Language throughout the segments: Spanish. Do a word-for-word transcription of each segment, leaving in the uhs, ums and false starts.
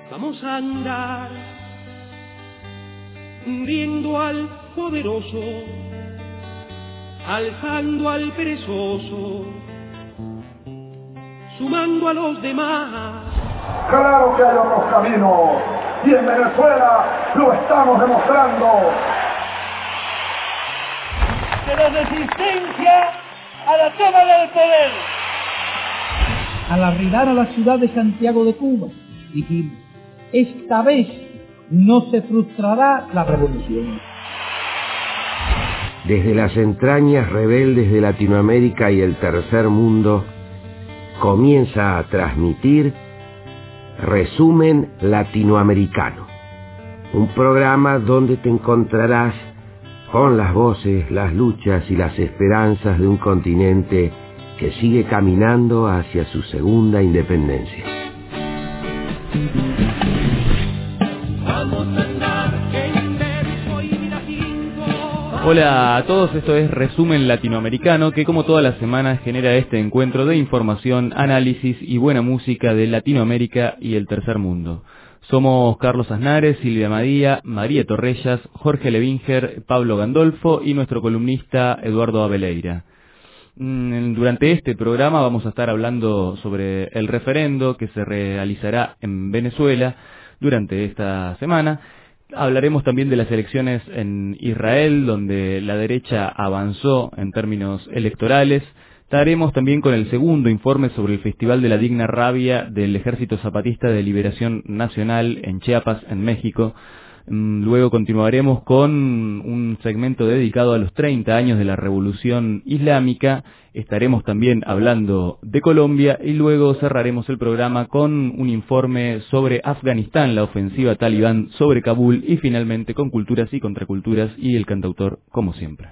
Vamos a andar hundiendo al poderoso, alzando al perezoso, sumando a los demás. Claro que hay otros caminos, y en Venezuela lo estamos demostrando. De la resistencia a la toma del poder. Al arribar a la ciudad de Santiago de Cuba, dijimos, esta vez no se frustrará la revolución. Desde las entrañas rebeldes de Latinoamérica y el tercer mundo, comienza a transmitir Resumen Latinoamericano, un programa donde te encontrarás con las voces, las luchas y las esperanzas de un continente que sigue caminando hacia su segunda independencia. Hola a todos, esto es Resumen Latinoamericano, que como todas las semanas genera este encuentro de información, análisis y buena música de Latinoamérica y el tercer mundo. Somos Carlos Aznares, Silvia Madía, María Torrellas, Jorge Levinger, Pablo Gandolfo y nuestro columnista Eduardo Abeleira. Durante este programa vamos a estar hablando sobre el referendo que se realizará en Venezuela durante esta semana. Hablaremos también de las elecciones en Israel, donde la derecha avanzó en términos electorales. Estaremos también con el segundo informe sobre el Festival de la Digna Rabia del Ejército Zapatista de Liberación Nacional en Chiapas, en México. Luego continuaremos con un segmento dedicado a los treinta años de la Revolución Islámica. Estaremos también hablando de Colombia y luego cerraremos el programa con un informe sobre Afganistán, la ofensiva talibán sobre Kabul y finalmente con culturas y contraculturas y el cantautor como siempre.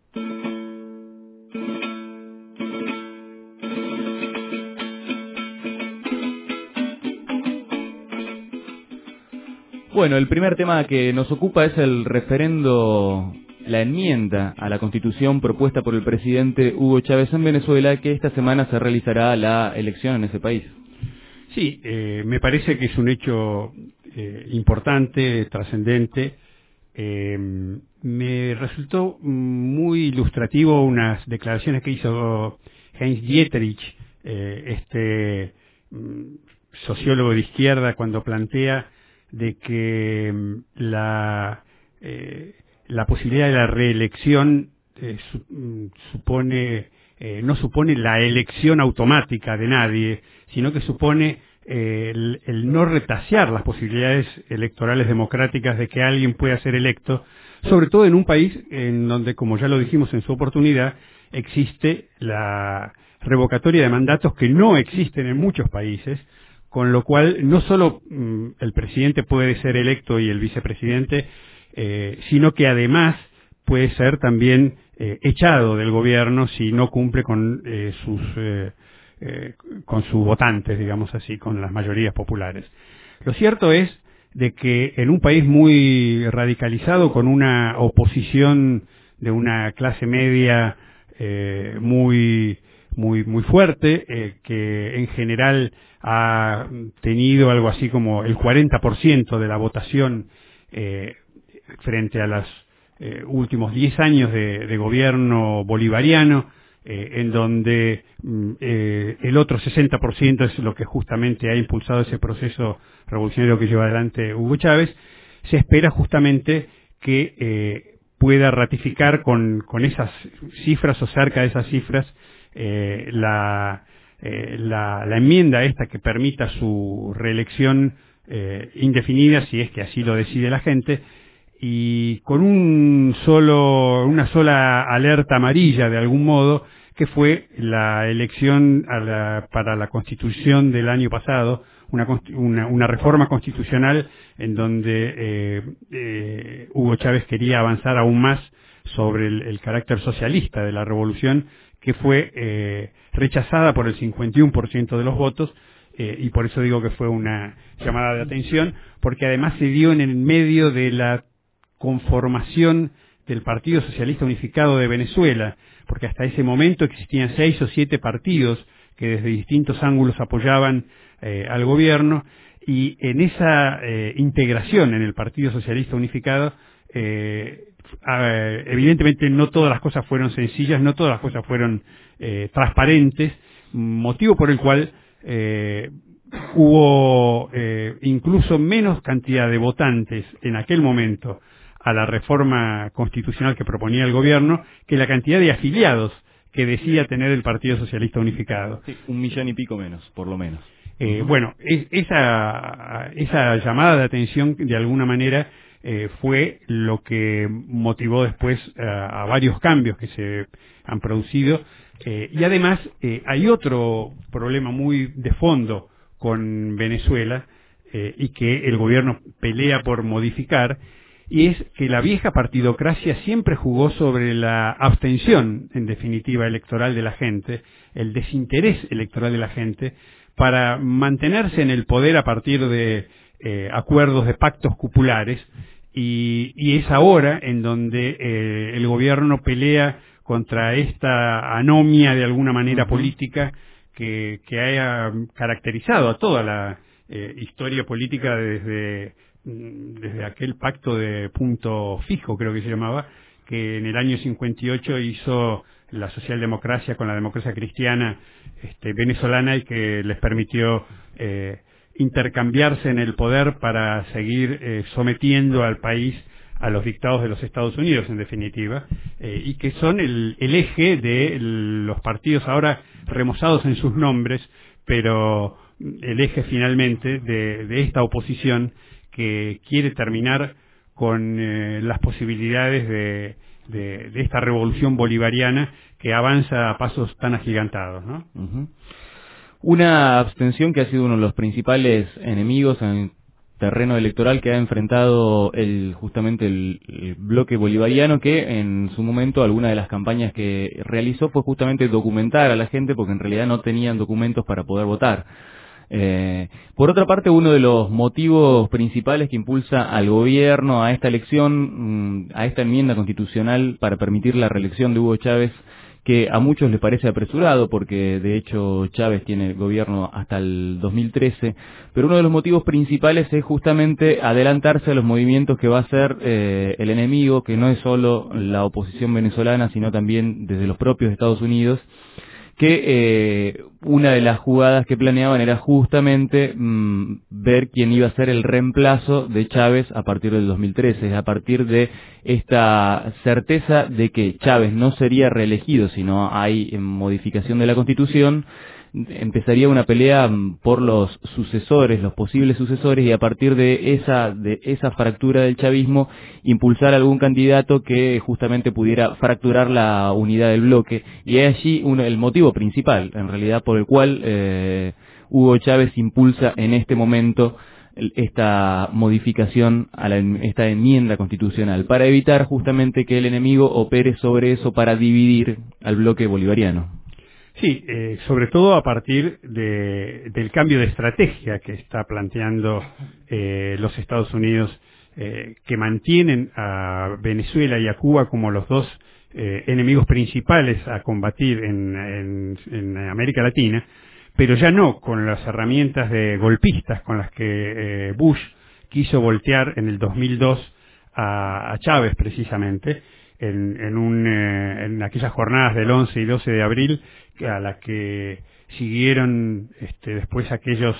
Bueno, el primer tema que nos ocupa es el referendo, la enmienda a la Constitución propuesta por el presidente Hugo Chávez en Venezuela, que esta semana se realizará la elección en ese país. Sí, eh, me parece que es un hecho eh, importante, trascendente. Eh, me resultó muy ilustrativo unas declaraciones que hizo Heinz Dietrich, eh, este mm, sociólogo de izquierda, cuando plantea de que la eh, la posibilidad de la reelección eh, su, supone eh, no supone la elección automática de nadie, sino que supone eh, el, el no retasear las posibilidades electorales democráticas de que alguien pueda ser electo, sobre todo en un país en donde, como ya lo dijimos en su oportunidad, existe la revocatoria de mandatos que no existen en muchos países, con lo cual no solo mm, el presidente puede ser electo y el vicepresidente, eh, sino que además puede ser también eh, echado del gobierno si no cumple con eh, sus eh, eh, con sus votantes, digamos así, con las mayorías populares. Lo cierto es de que en un país muy radicalizado, con una oposición de una clase media eh, muy muy muy fuerte, eh, que en general ha tenido algo así como el cuarenta por ciento de la votación eh, frente a los eh, últimos diez años de, de gobierno bolivariano, eh, en donde eh, el otro sesenta por ciento es lo que justamente ha impulsado ese proceso revolucionario que lleva adelante Hugo Chávez. Se espera justamente que eh, pueda ratificar con, con esas cifras o cerca de esas cifras eh, la Eh, la, la enmienda esta que permita su reelección eh, indefinida, si es que así lo decide la gente, y con un solo, una sola alerta amarilla de algún modo, que fue la elección a la, para la Constitución del año pasado, una, una, una reforma constitucional en donde eh, eh, Hugo Chávez quería avanzar aún más sobre el, el carácter socialista de la revolución, que fue eh, rechazada por el cincuenta y uno por ciento de los votos, eh, y por eso digo que fue una llamada de atención, porque además se dio en el medio de la conformación del Partido Socialista Unificado de Venezuela, porque hasta ese momento existían seis o siete partidos que desde distintos ángulos apoyaban eh, al gobierno, y en esa eh, integración en el Partido Socialista Unificado, eh, eh, evidentemente no todas las cosas fueron sencillas, no todas las cosas fueron eh, transparentes, motivo por el cual eh, hubo eh, incluso menos cantidad de votantes en aquel momento a la reforma constitucional que proponía el gobierno que la cantidad de afiliados que decía tener el Partido Socialista Unificado. Sí, un millón y pico menos, por lo menos. Eh, bueno, es, esa, esa llamada de atención, de alguna manera, eh, fue lo que motivó después a, a varios cambios que se han producido. Eh, y además, eh, hay otro problema muy de fondo con Venezuela, eh, y que el gobierno pelea por modificar, y es que la vieja partidocracia siempre jugó sobre la abstención, en definitiva, electoral de la gente, el desinterés electoral de la gente, para mantenerse en el poder a partir de eh, acuerdos, de pactos cupulares, y, y es ahora en donde eh, el gobierno pelea contra esta anomia, de alguna manera, uh-huh. política, que, que haya caracterizado a toda la eh, historia política desde... desde aquel pacto de punto fijo, creo que se llamaba, que en el año cincuenta y ocho hizo la socialdemocracia con la democracia cristiana este, venezolana, y que les permitió eh, intercambiarse en el poder para seguir eh, sometiendo al país a los dictados de los Estados Unidos, en definitiva, eh, y que son el, el eje de los partidos ahora remozados en sus nombres, pero el eje finalmente de, de esta oposición que quiere terminar con eh, las posibilidades de, de, de esta revolución bolivariana que avanza a pasos tan agigantados, ¿no? Uh-huh. Una abstención que ha sido uno de los principales enemigos en terreno electoral que ha enfrentado el justamente el, el bloque bolivariano, que en su momento alguna de las campañas que realizó fue justamente documentar a la gente, porque en realidad no tenían documentos para poder votar. Eh, por otra parte, uno de los motivos principales que impulsa al gobierno a esta elección, a esta enmienda constitucional para permitir la reelección de Hugo Chávez, que a muchos les parece apresurado, porque de hecho Chávez tiene gobierno hasta el dos mil trece, pero uno de los motivos principales es justamente adelantarse a los movimientos que va a hacer eh, el enemigo, que no es solo la oposición venezolana, sino también desde los propios Estados Unidos, que eh, una de las jugadas que planeaban era justamente mmm, ver quién iba a ser el reemplazo de Chávez a partir del dos mil trece, a partir de esta certeza de que Chávez no sería reelegido si no hay modificación de la Constitución. Empezaría una pelea por los sucesores, los posibles sucesores, y a partir de esa de esa fractura del chavismo impulsar algún candidato que justamente pudiera fracturar la unidad del bloque. Y es allí uno, el motivo principal, en realidad, por el cual eh, Hugo Chávez impulsa en este momento esta modificación a la, esta enmienda constitucional, para evitar justamente que el enemigo opere sobre eso para dividir al bloque bolivariano. Sí, eh, sobre todo a partir de, del cambio de estrategia que está planteando eh, los Estados Unidos, eh, que mantienen a Venezuela y a Cuba como los dos eh, enemigos principales a combatir en, en, en América Latina, pero ya no con las herramientas de golpistas con las que eh, Bush quiso voltear en el dos mil dos a, a Chávez, precisamente, en, en, un, eh, en aquellas jornadas del once y doce de abril, a las que siguieron este, después aquellos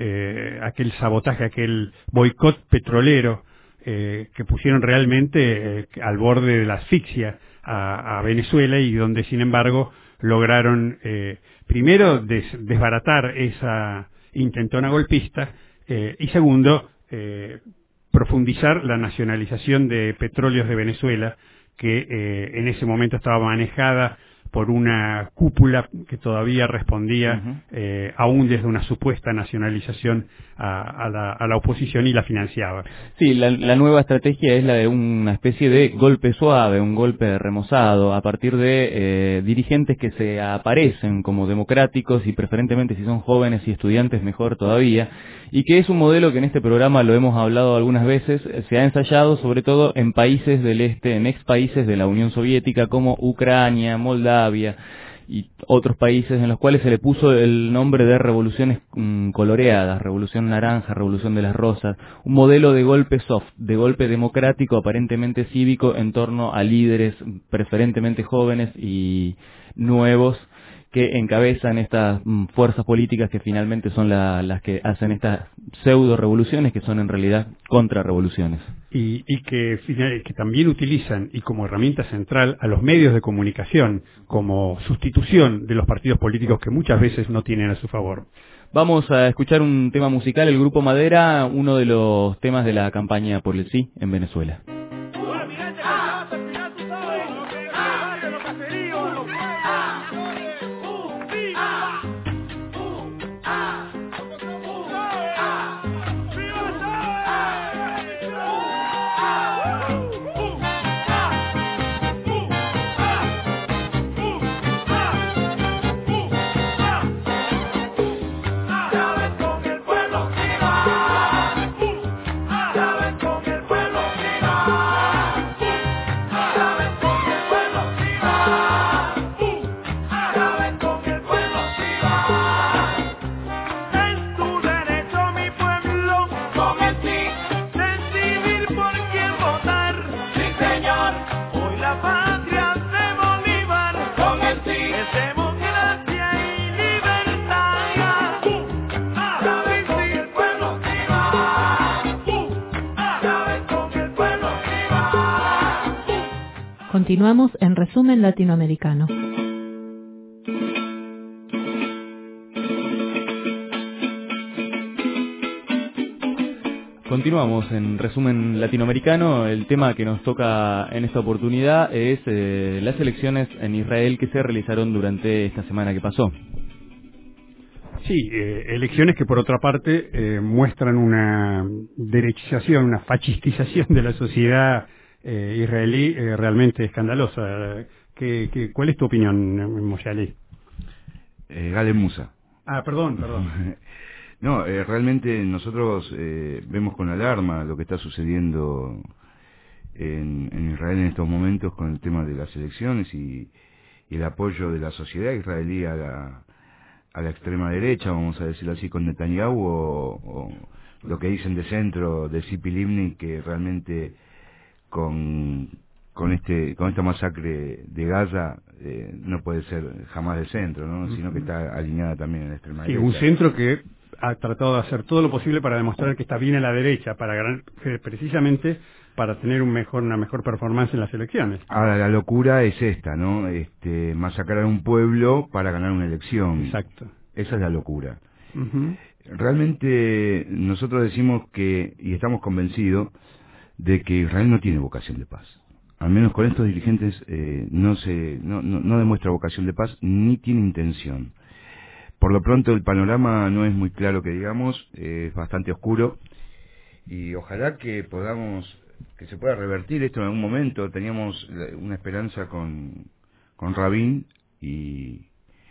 eh, aquel sabotaje, aquel boicot petrolero eh, que pusieron realmente eh, al borde de la asfixia a, a Venezuela, y donde sin embargo lograron eh, primero des, desbaratar esa intentona golpista eh, y segundo eh, profundizar la nacionalización de petróleos de Venezuela, que eh, en ese momento estaba manejada por una cúpula que todavía respondía uh-huh. eh, aún desde una supuesta nacionalización a, a, la, a la oposición, y la financiaba. Sí, la, la nueva estrategia es la de una especie de golpe suave, un golpe remozado, a partir de eh, dirigentes que se aparecen como democráticos, y preferentemente si son jóvenes y estudiantes mejor todavía, y que es un modelo que en este programa lo hemos hablado algunas veces, se ha ensayado sobre todo en países del este, en ex países de la Unión Soviética como Ucrania, Moldavia, y otros países en los cuales se le puso el nombre de revoluciones mmm, coloreadas, revolución naranja, revolución de las rosas, un modelo de golpe soft, de golpe democrático, aparentemente cívico, en torno a líderes preferentemente jóvenes y nuevos, que encabezan estas mm, fuerzas políticas que finalmente son la, las que hacen estas pseudo revoluciones, que son en realidad contrarrevoluciones. Y, y que, que también utilizan, y como herramienta central, a los medios de comunicación como sustitución de los partidos políticos que muchas veces no tienen a su favor. Vamos a escuchar un tema musical, el Grupo Madera, uno de los temas de la campaña por el sí en Venezuela. Continuamos en Resumen Latinoamericano. Continuamos en Resumen Latinoamericano. El tema que nos toca en esta oportunidad es eh, las elecciones en Israel que se realizaron durante esta semana que pasó. Sí, eh, elecciones que por otra parte eh, muestran una derechización, una fascistización de la sociedad eh, israelí eh, realmente escandalosa. ¿Qué, qué, ¿Cuál es tu opinión, Moshe Ali? Eh, Galen Musa. Ah, perdón, perdón. No, eh, realmente nosotros eh, vemos con alarma lo que está sucediendo en, en Israel en estos momentos con el tema de las elecciones y, y el apoyo de la sociedad israelí a la, a la extrema derecha, vamos a decirlo así, con Netanyahu, o, o lo que dicen de centro de Tzipi Livni, que realmente con, con, este, con esta masacre de Gaza eh, no puede ser jamás de centro, ¿no? Sino que está alineada también en la extrema sí, derecha. Un centro que ha tratado de hacer todo lo posible para demostrar que está bien a la derecha, para ganar, precisamente para tener un mejor, una mejor performance en las elecciones. Ahora, la locura es esta, ¿no? Este, masacrar a un pueblo para ganar una elección. Exacto. Esa es la locura. Uh-huh. Realmente nosotros decimos que, y estamos convencidos, de que Israel no tiene vocación de paz. Al menos con estos dirigentes eh, no, se, no, no, no demuestra vocación de paz ni tiene intención. Por lo pronto el panorama no es muy claro que digamos, eh, es bastante oscuro y ojalá que podamos, que se pueda revertir esto en algún momento. Teníamos una esperanza con, con Rabin y,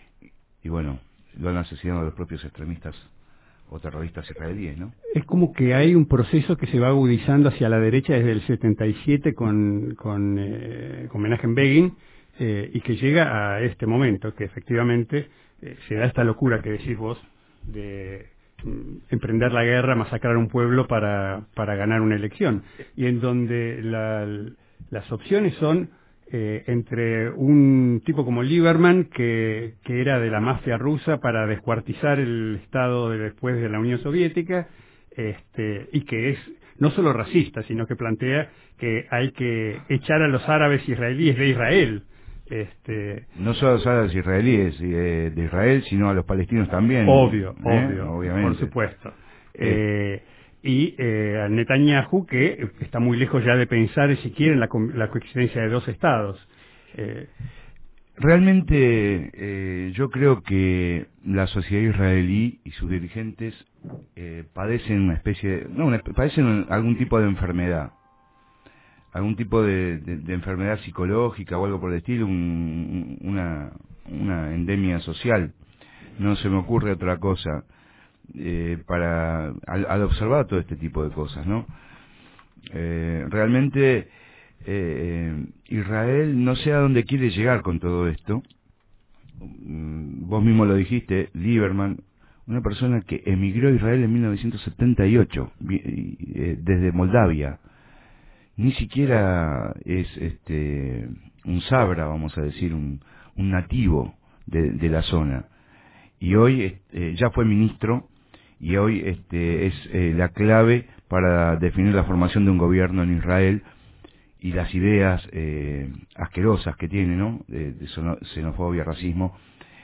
y bueno, lo han asesinado los propios extremistas o terroristas israelíes, ¿no? Es como que hay un proceso que se va agudizando hacia la derecha desde el setenta y siete con, con, eh, con Menachem Begin eh, y que llega a este momento, que efectivamente eh, se da esta locura que decís vos de mm, emprender la guerra, masacrar un pueblo para, para ganar una elección, y en donde la, las opciones son Eh, entre un tipo como Lieberman, que, que era de la mafia rusa para descuartizar el Estado de después de la Unión Soviética, este, y que es no solo racista, sino que plantea que hay que echar a los árabes israelíes de Israel. Este, no solo a los árabes israelíes eh, de Israel, sino a los palestinos también. Obvio, ¿eh? obvio, obviamente. por supuesto. Eh, y eh, a Netanyahu, que está muy lejos ya de pensar siquiera en la, co la coexistencia de dos estados. Eh, Realmente eh, yo creo que la sociedad israelí y sus dirigentes eh, padecen una especie de, no, una, padecen algún tipo de enfermedad, algún tipo de, de, de enfermedad psicológica o algo por el estilo, un, una, una endemia social. No se me ocurre otra cosa. Eh, para al, al observar todo este tipo de cosas, ¿no? Eh, realmente eh, Israel no sé a dónde quiere llegar con todo esto vos mismo lo dijiste, Lieberman, una persona que emigró a Israel en mil novecientos setenta y ocho, desde Moldavia. Ni siquiera es este un sabra, vamos a decir, un, un nativo de, de la zona. Y hoy eh, ya fue ministro, y hoy este, es eh, la clave para definir la formación de un gobierno en Israel y las ideas eh, asquerosas que tiene, ¿no? De, de xenofobia, racismo.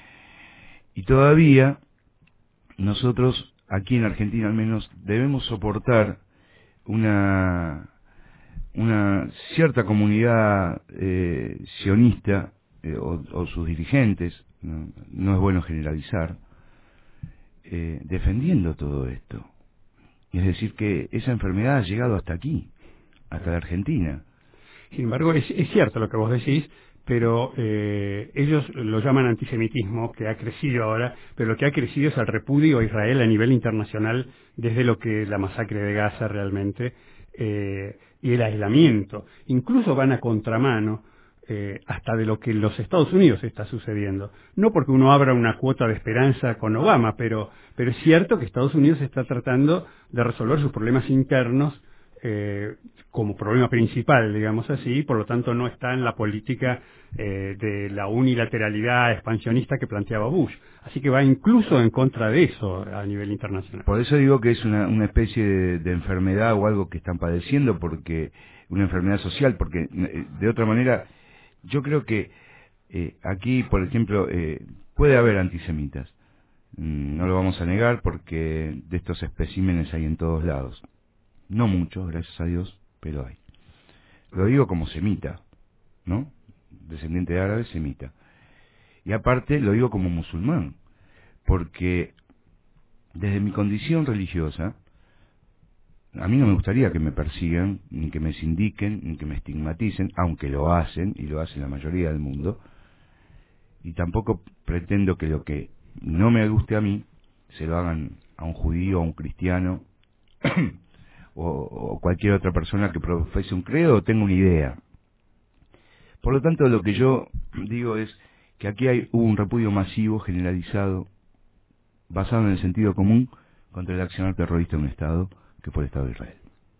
Y todavía nosotros, aquí en Argentina al menos, debemos soportar una una cierta comunidad eh, sionista eh, o, o sus dirigentes, no, no es bueno generalizar, eh, defendiendo todo esto. Es decir, que esa enfermedad ha llegado hasta aquí, hasta la Argentina. Sin embargo, es, es cierto lo que vos decís, pero eh, ellos lo llaman antisemitismo, que ha crecido ahora, pero lo que ha crecido es el repudio a Israel a nivel internacional desde lo que la masacre de Gaza realmente, eh, y el aislamiento. Incluso van a contramano eh, hasta de lo que en los Estados Unidos está sucediendo. No porque uno abra una cuota de esperanza con Obama, pero, pero es cierto que Estados Unidos está tratando de resolver sus problemas internos Eh, como problema principal, digamos así, por lo tanto no está en la política eh, de la unilateralidad expansionista que planteaba Bush. Así que va incluso en contra de eso a nivel internacional. Por eso digo que es una, una especie de, de enfermedad o algo que están padeciendo, porque una enfermedad social, porque de otra manera yo creo que eh, aquí, por ejemplo, eh, puede haber antisemitas. No lo vamos a negar porque de estos especímenes hay en todos lados. No muchos, gracias a Dios, pero hay. Lo digo como semita, ¿no? Descendiente de árabe, semita. Y aparte lo digo como musulmán, porque desde mi condición religiosa, a mí no me gustaría que me persigan, ni que me sindiquen, ni que me estigmaticen, aunque lo hacen, y lo hacen la mayoría del mundo, y tampoco pretendo que lo que no me guste a mí, se lo hagan a un judío, a un cristiano, O, o cualquier otra persona que profese un credo o tenga una idea. Por lo tanto, lo que yo digo es que aquí hay hubo un repudio masivo, generalizado, basado en el sentido común, contra el accionar terrorista de un Estado, que fue el Estado de Israel.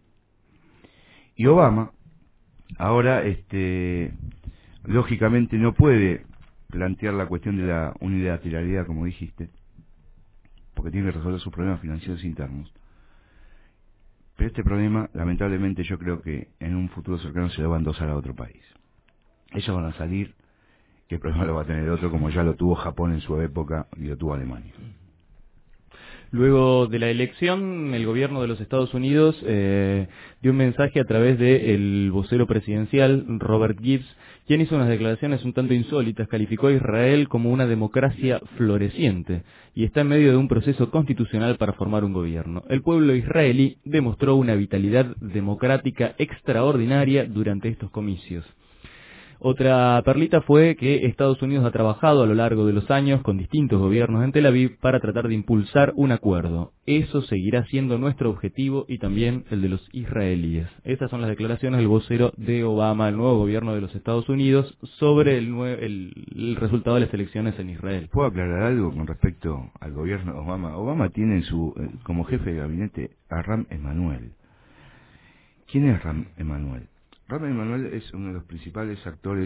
Y Obama, ahora, este, lógicamente no puede plantear la cuestión de la unilateralidad, como dijiste, porque tiene que resolver sus problemas financieros internos. Pero este problema, lamentablemente, yo creo que en un futuro cercano se lo va a endosar a otro país. Ellos van a salir, que el problema lo va a tener otro, como ya lo tuvo Japón en su época y lo tuvo Alemania. Luego de la elección, el gobierno de los Estados Unidos eh, dio un mensaje a través del vocero presidencial, Robert Gibbs, quien hizo unas declaraciones un tanto insólitas, calificó a Israel como una democracia floreciente y está en medio de un proceso constitucional para formar un gobierno. El pueblo israelí demostró una vitalidad democrática extraordinaria durante estos comicios. Otra perlita fue que Estados Unidos ha trabajado a lo largo de los años con distintos gobiernos en Tel Aviv para tratar de impulsar un acuerdo. Eso seguirá siendo nuestro objetivo y también el de los israelíes. Estas son las declaraciones del vocero de Obama, el nuevo gobierno de los Estados Unidos, sobre el, el, el resultado de las elecciones en Israel. ¿Puedo aclarar algo con respecto al gobierno de Obama? Obama tiene en su, como jefe de gabinete a Rahm Emanuel. ¿Quién es Rahm Emanuel? Rahm Emanuel es uno de los principales actores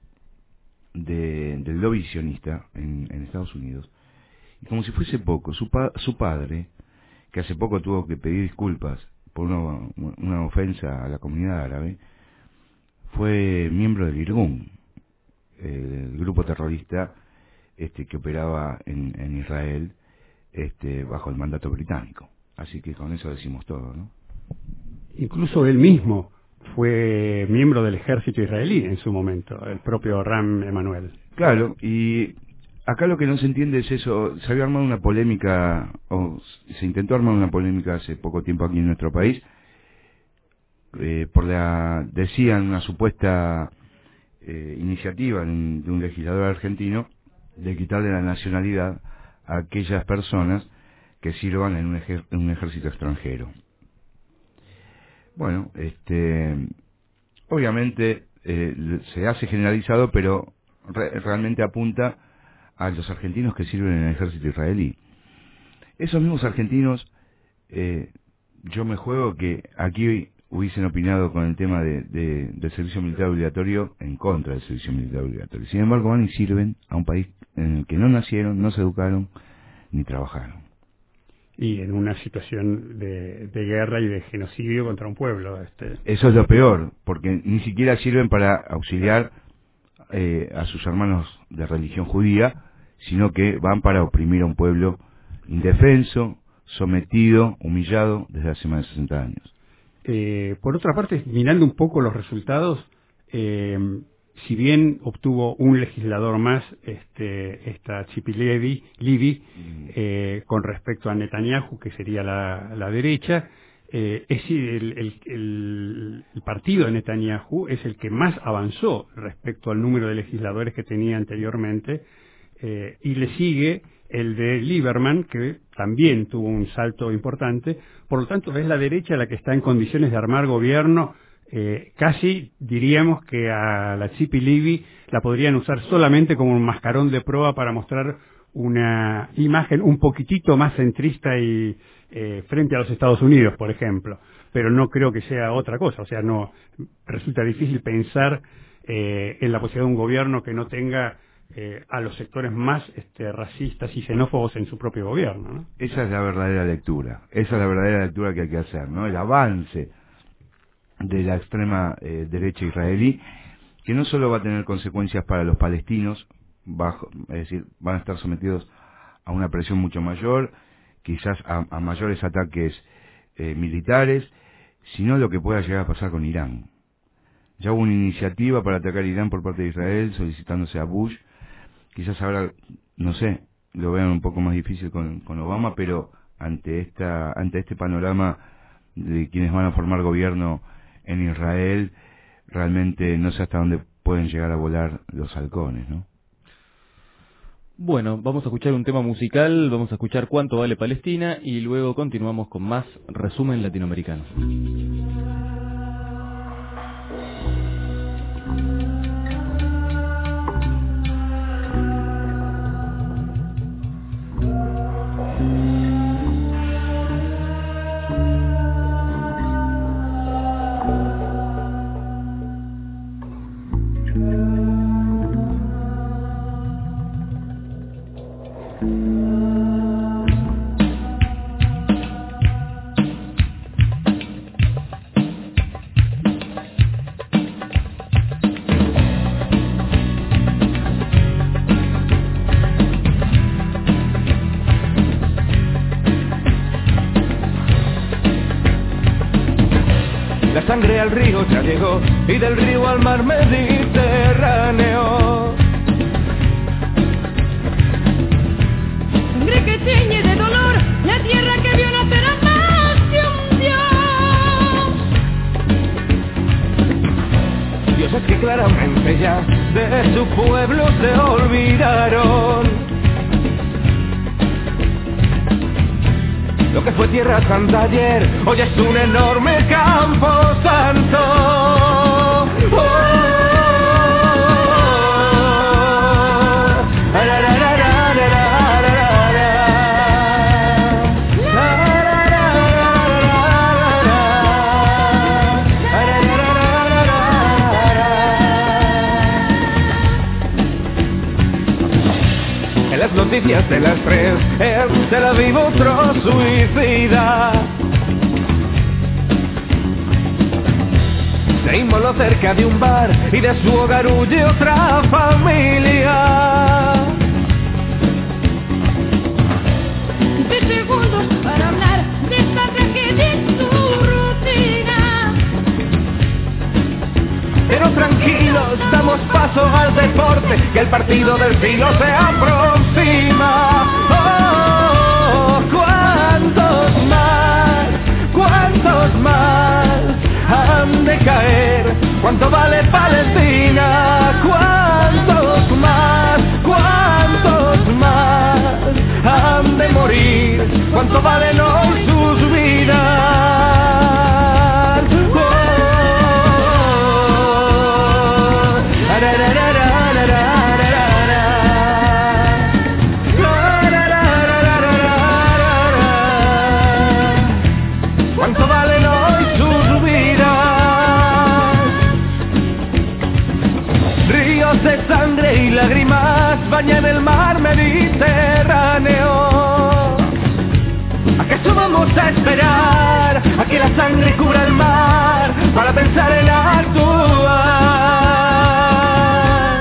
de, del lobby sionista en, en Estados Unidos. Y como si fuese poco, su, pa, su padre, que hace poco tuvo que pedir disculpas por una, una ofensa a la comunidad árabe, fue miembro del Irgun, el grupo terrorista este, que operaba en, en Israel este, bajo el mandato británico. Así que con eso decimos todo, ¿no? Incluso él mismo fue miembro del ejército israelí en su momento, el propio Rahm Emanuel. Claro, y acá lo que no se entiende es eso. Se había armado una polémica, o se intentó armar una polémica hace poco tiempo aquí en nuestro país, eh, por la, decían, una supuesta eh, iniciativa de un, de un legislador argentino de quitarle la nacionalidad a aquellas personas que sirvan en un, ejer, en un ejército extranjero. Bueno, este, obviamente eh, se hace generalizado, pero re, realmente apunta a los argentinos que sirven en el ejército israelí. Esos mismos argentinos, eh, yo me juego que aquí hubiesen opinado con el tema de, de, del servicio militar obligatorio en contra del servicio militar obligatorio. Sin embargo, van y sirven a un país en el que no nacieron, no se educaron, ni trabajaron. Y en una situación de, de guerra y de genocidio contra un pueblo. Este. Eso es lo peor, porque ni siquiera sirven para auxiliar eh, a sus hermanos de religión judía, sino que van para oprimir a un pueblo indefenso, sometido, humillado desde hace más de sesenta años. Eh, por otra parte, mirando un poco los resultados, eh, si bien obtuvo un legislador más, este, esta Tzipi Levi, Livy, eh, con respecto a Netanyahu, que sería la, la derecha, eh, es el, el, el, el partido de Netanyahu es el que más avanzó respecto al número de legisladores que tenía anteriormente, eh, y le sigue el de Lieberman, que también tuvo un salto importante. Por lo tanto, es la derecha la que está en condiciones de armar gobierno. Eh, casi diríamos que a la Tzipi Livy la podrían usar solamente como un mascarón de proa para mostrar una imagen un poquitito más centrista y eh, frente a los Estados Unidos, por ejemplo. Pero no creo que sea otra cosa. O sea, no resulta difícil pensar eh, en la posibilidad de un gobierno que no tenga Eh, a los sectores más este, racistas y xenófobos en su propio gobierno, ¿no? Esa es la verdadera lectura, esa es la verdadera lectura que hay que hacer, ¿no? El avance de la extrema eh, derecha israelí, que no solo va a tener consecuencias para los palestinos, bajo, es decir, van a estar sometidos a una presión mucho mayor, quizás a, a mayores ataques eh, militares, sino lo que pueda llegar a pasar con Irán. Ya hubo una iniciativa para atacar Irán por parte de Israel, solicitándose a Bush. Quizás ahora, no sé, lo vean un poco más difícil con, con Obama, pero ante esta ante este panorama de quienes van a formar gobierno en Israel, realmente no sé hasta dónde pueden llegar a volar los halcones, ¿no? Bueno, vamos a escuchar un tema musical, vamos a escuchar Cuánto vale Palestina y luego continuamos con más Resumen Latinoamericano. Sangre al río ya llegó y del río al mar Mediterráneo. Sangre que tiñe de dolor la tierra que vio nacer a más de un Dios. Dioses que claramente ya de su pueblo se olvidaron. Lo que fue tierra santa ayer, hoy es un enorme campo santo. Oh, en las noticias de las tres es Tel Aviv otro suicida. Se inmoló cerca de un bar y de su hogar huye otra familia. De segundos para hablar de esta tragedia y su rutina. Pero tranquilos, damos paso al deporte, que el partido del siglo se aproxima. Oh, ¿cuántos más? ¿Cuántos más han de caer? ¿Cuánto vale Palestina? ¿Cuántos más? ¿Cuántos más han de morir? ¿Cuánto valen hoy sus vidas? Oh, sangre y lágrimas bañan el mar Mediterráneo. ¿Acaso vamos a esperar a que la sangre cubra el mar para pensar en actuar?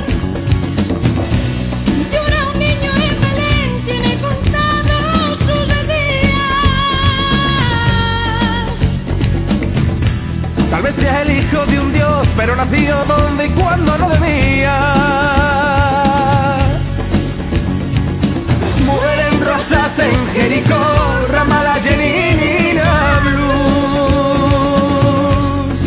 Llora un niño en Belén, tiene contados sus días. Tal vez sea el hijo de un dios, pero nació donde y cuando no debía. Mueren rosas en Jericó, Ramala, Jenin y Nablus.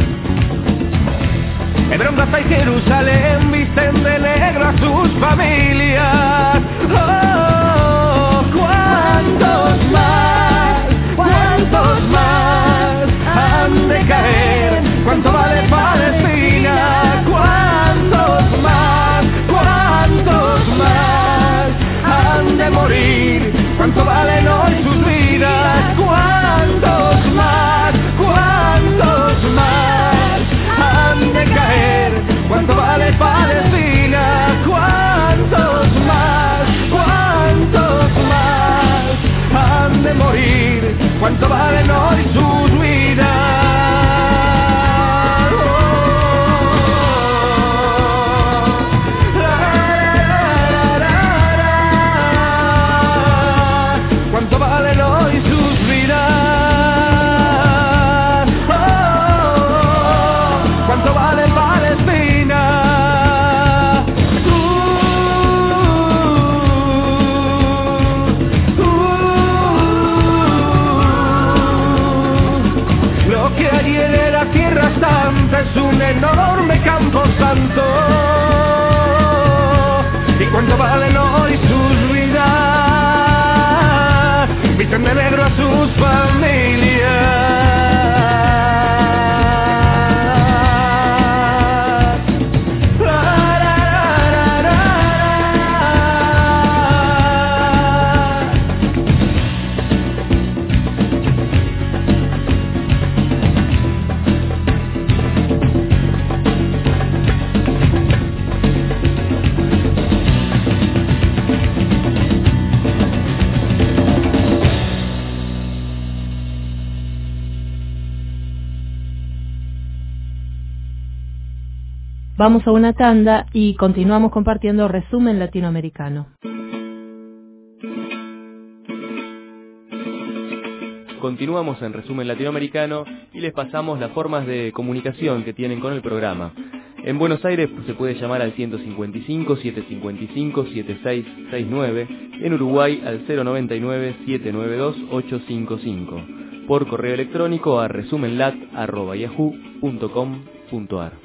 Hebrón, Gaza y Jerusalén visten de negro a sus familias. Oh, ¿cuántos más? ¿Cuántos más han de caer? ¿Cuánto vale Palestina? ¿Cuántos más? ¿Cuántos más han de morir? ¿Cuánto valen hoy sus vidas? ¿Cuántos más? ¿Cuántos más han de caer? ¿Cuánto vale Palestina? ¿Cuántos más? ¿Cuántos más han de morir? ¿Cuánto valen hoy sus vidas? ¿Cuánto valen hoy sus vidas? Oh, ¿cuánto vale Palestina? Uh, uh, uh. Lo que ayer era Tierra Santa es un enorme campo santo. ¿Y cuánto valen hoy sus vidas? Visten de negro a sus familias. Vamos a una tanda y continuamos compartiendo Resumen Latinoamericano. Continuamos en Resumen Latinoamericano y les pasamos las formas de comunicación que tienen con el programa. En Buenos Aires se puede llamar al ciento cincuenta y cinco, setecientos cincuenta y cinco, setenta y seis sesenta y nueve, en Uruguay al cero noventa y nueve, setecientos noventa y dos, ochocientos cincuenta y cinco, por correo electrónico a resumenlat arroba yahoo punto com punto ar.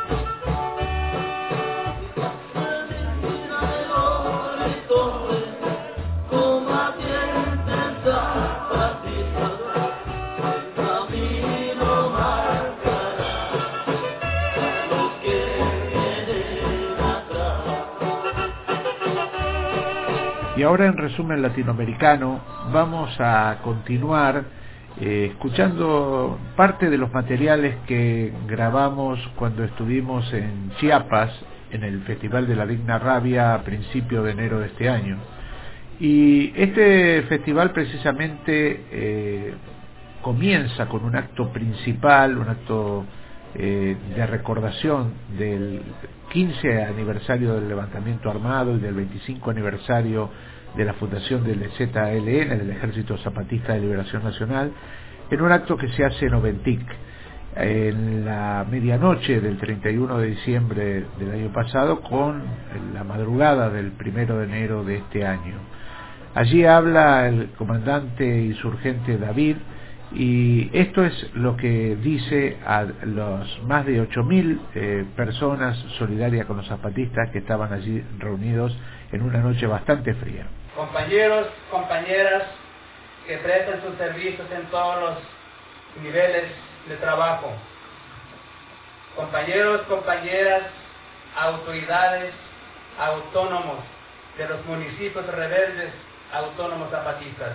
Y ahora en Resumen Latinoamericano vamos a continuar eh, escuchando parte de los materiales que grabamos cuando estuvimos en Chiapas, en el Festival de la Digna Rabia a principio de enero de este año. Y este festival precisamente eh, comienza con un acto principal, un acto eh, de recordación del quince aniversario del levantamiento armado y del veinticinco aniversario de la fundación del Z L N, del Ejército Zapatista de Liberación Nacional, en un acto que se hace en Oventic, en la medianoche del treinta y uno de diciembre del año pasado, con la madrugada del primero de enero de este año. Allí habla el comandante insurgente David, y esto es lo que dice a los más de ocho mil eh, personas solidarias con los zapatistas que estaban allí reunidos en una noche bastante fría. Compañeros, compañeras que prestan sus servicios en todos los niveles de trabajo, compañeros, compañeras, autoridades, autónomos de los municipios rebeldes autónomos zapatistas,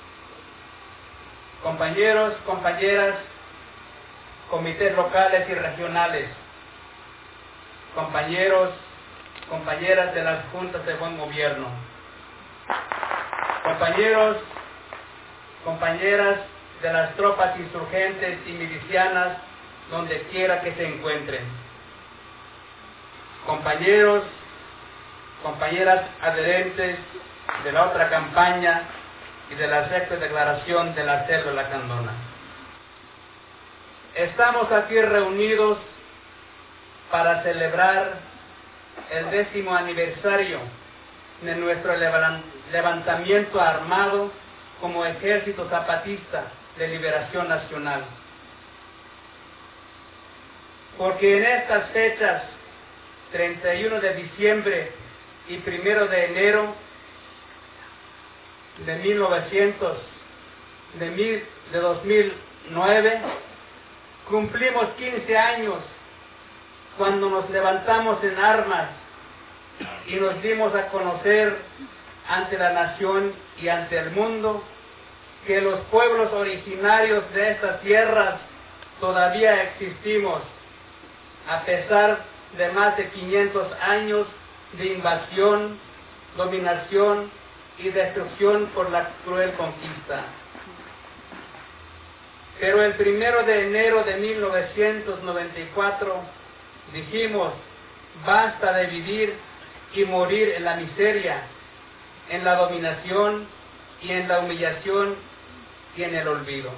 compañeros, compañeras, comités locales y regionales, compañeros, compañeras de las juntas de buen gobierno, compañeros, compañeras de las tropas insurgentes y milicianas, donde quiera que se encuentren, compañeros, compañeras adherentes de la otra campaña y de la sexta declaración de la Selva Lacandona. Estamos aquí reunidos para celebrar el décimo aniversario de nuestro levantamiento armado como Ejército Zapatista de Liberación Nacional. Porque en estas fechas, treinta y uno de diciembre y primero de enero de mil novecientos, de, mil, de dos mil nueve, cumplimos quince años cuando nos levantamos en armas y nos dimos a conocer ante la nación y ante el mundo que los pueblos originarios de estas tierras todavía existimos, a pesar de más de quinientos años de invasión, dominación y destrucción por la cruel conquista. Pero el primero de enero de mil novecientos noventa y cuatro dijimos, basta de vivir y morir en la miseria, en la dominación y en la humillación y en el olvido.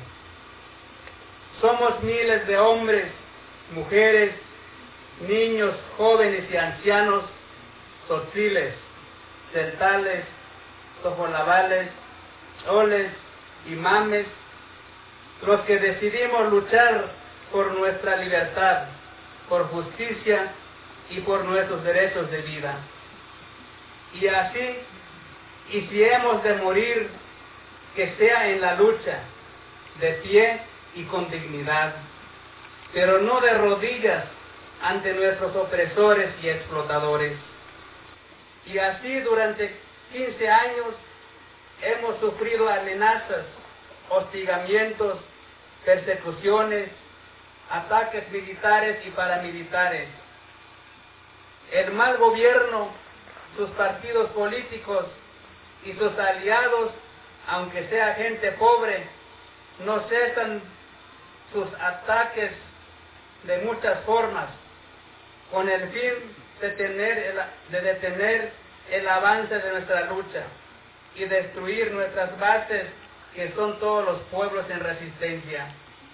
Somos miles de hombres, mujeres, niños, jóvenes y ancianos, tzotziles, celtales, tojolabales, oles y mames, los que decidimos luchar por nuestra libertad, por justicia y por nuestros derechos de vida. Y así, y si hemos de morir, que sea en la lucha, de pie y con dignidad, pero no de rodillas ante nuestros opresores y explotadores. Y así durante quince años hemos sufrido amenazas, hostigamientos, persecuciones, ataques militares y paramilitares. El mal gobierno, sus partidos políticos y sus aliados, aunque sea gente pobre, no cesan sus ataques de muchas formas, con el fin de, tener el, de detener el avance de nuestra lucha y destruir nuestras bases, que son todos los pueblos en resistencia.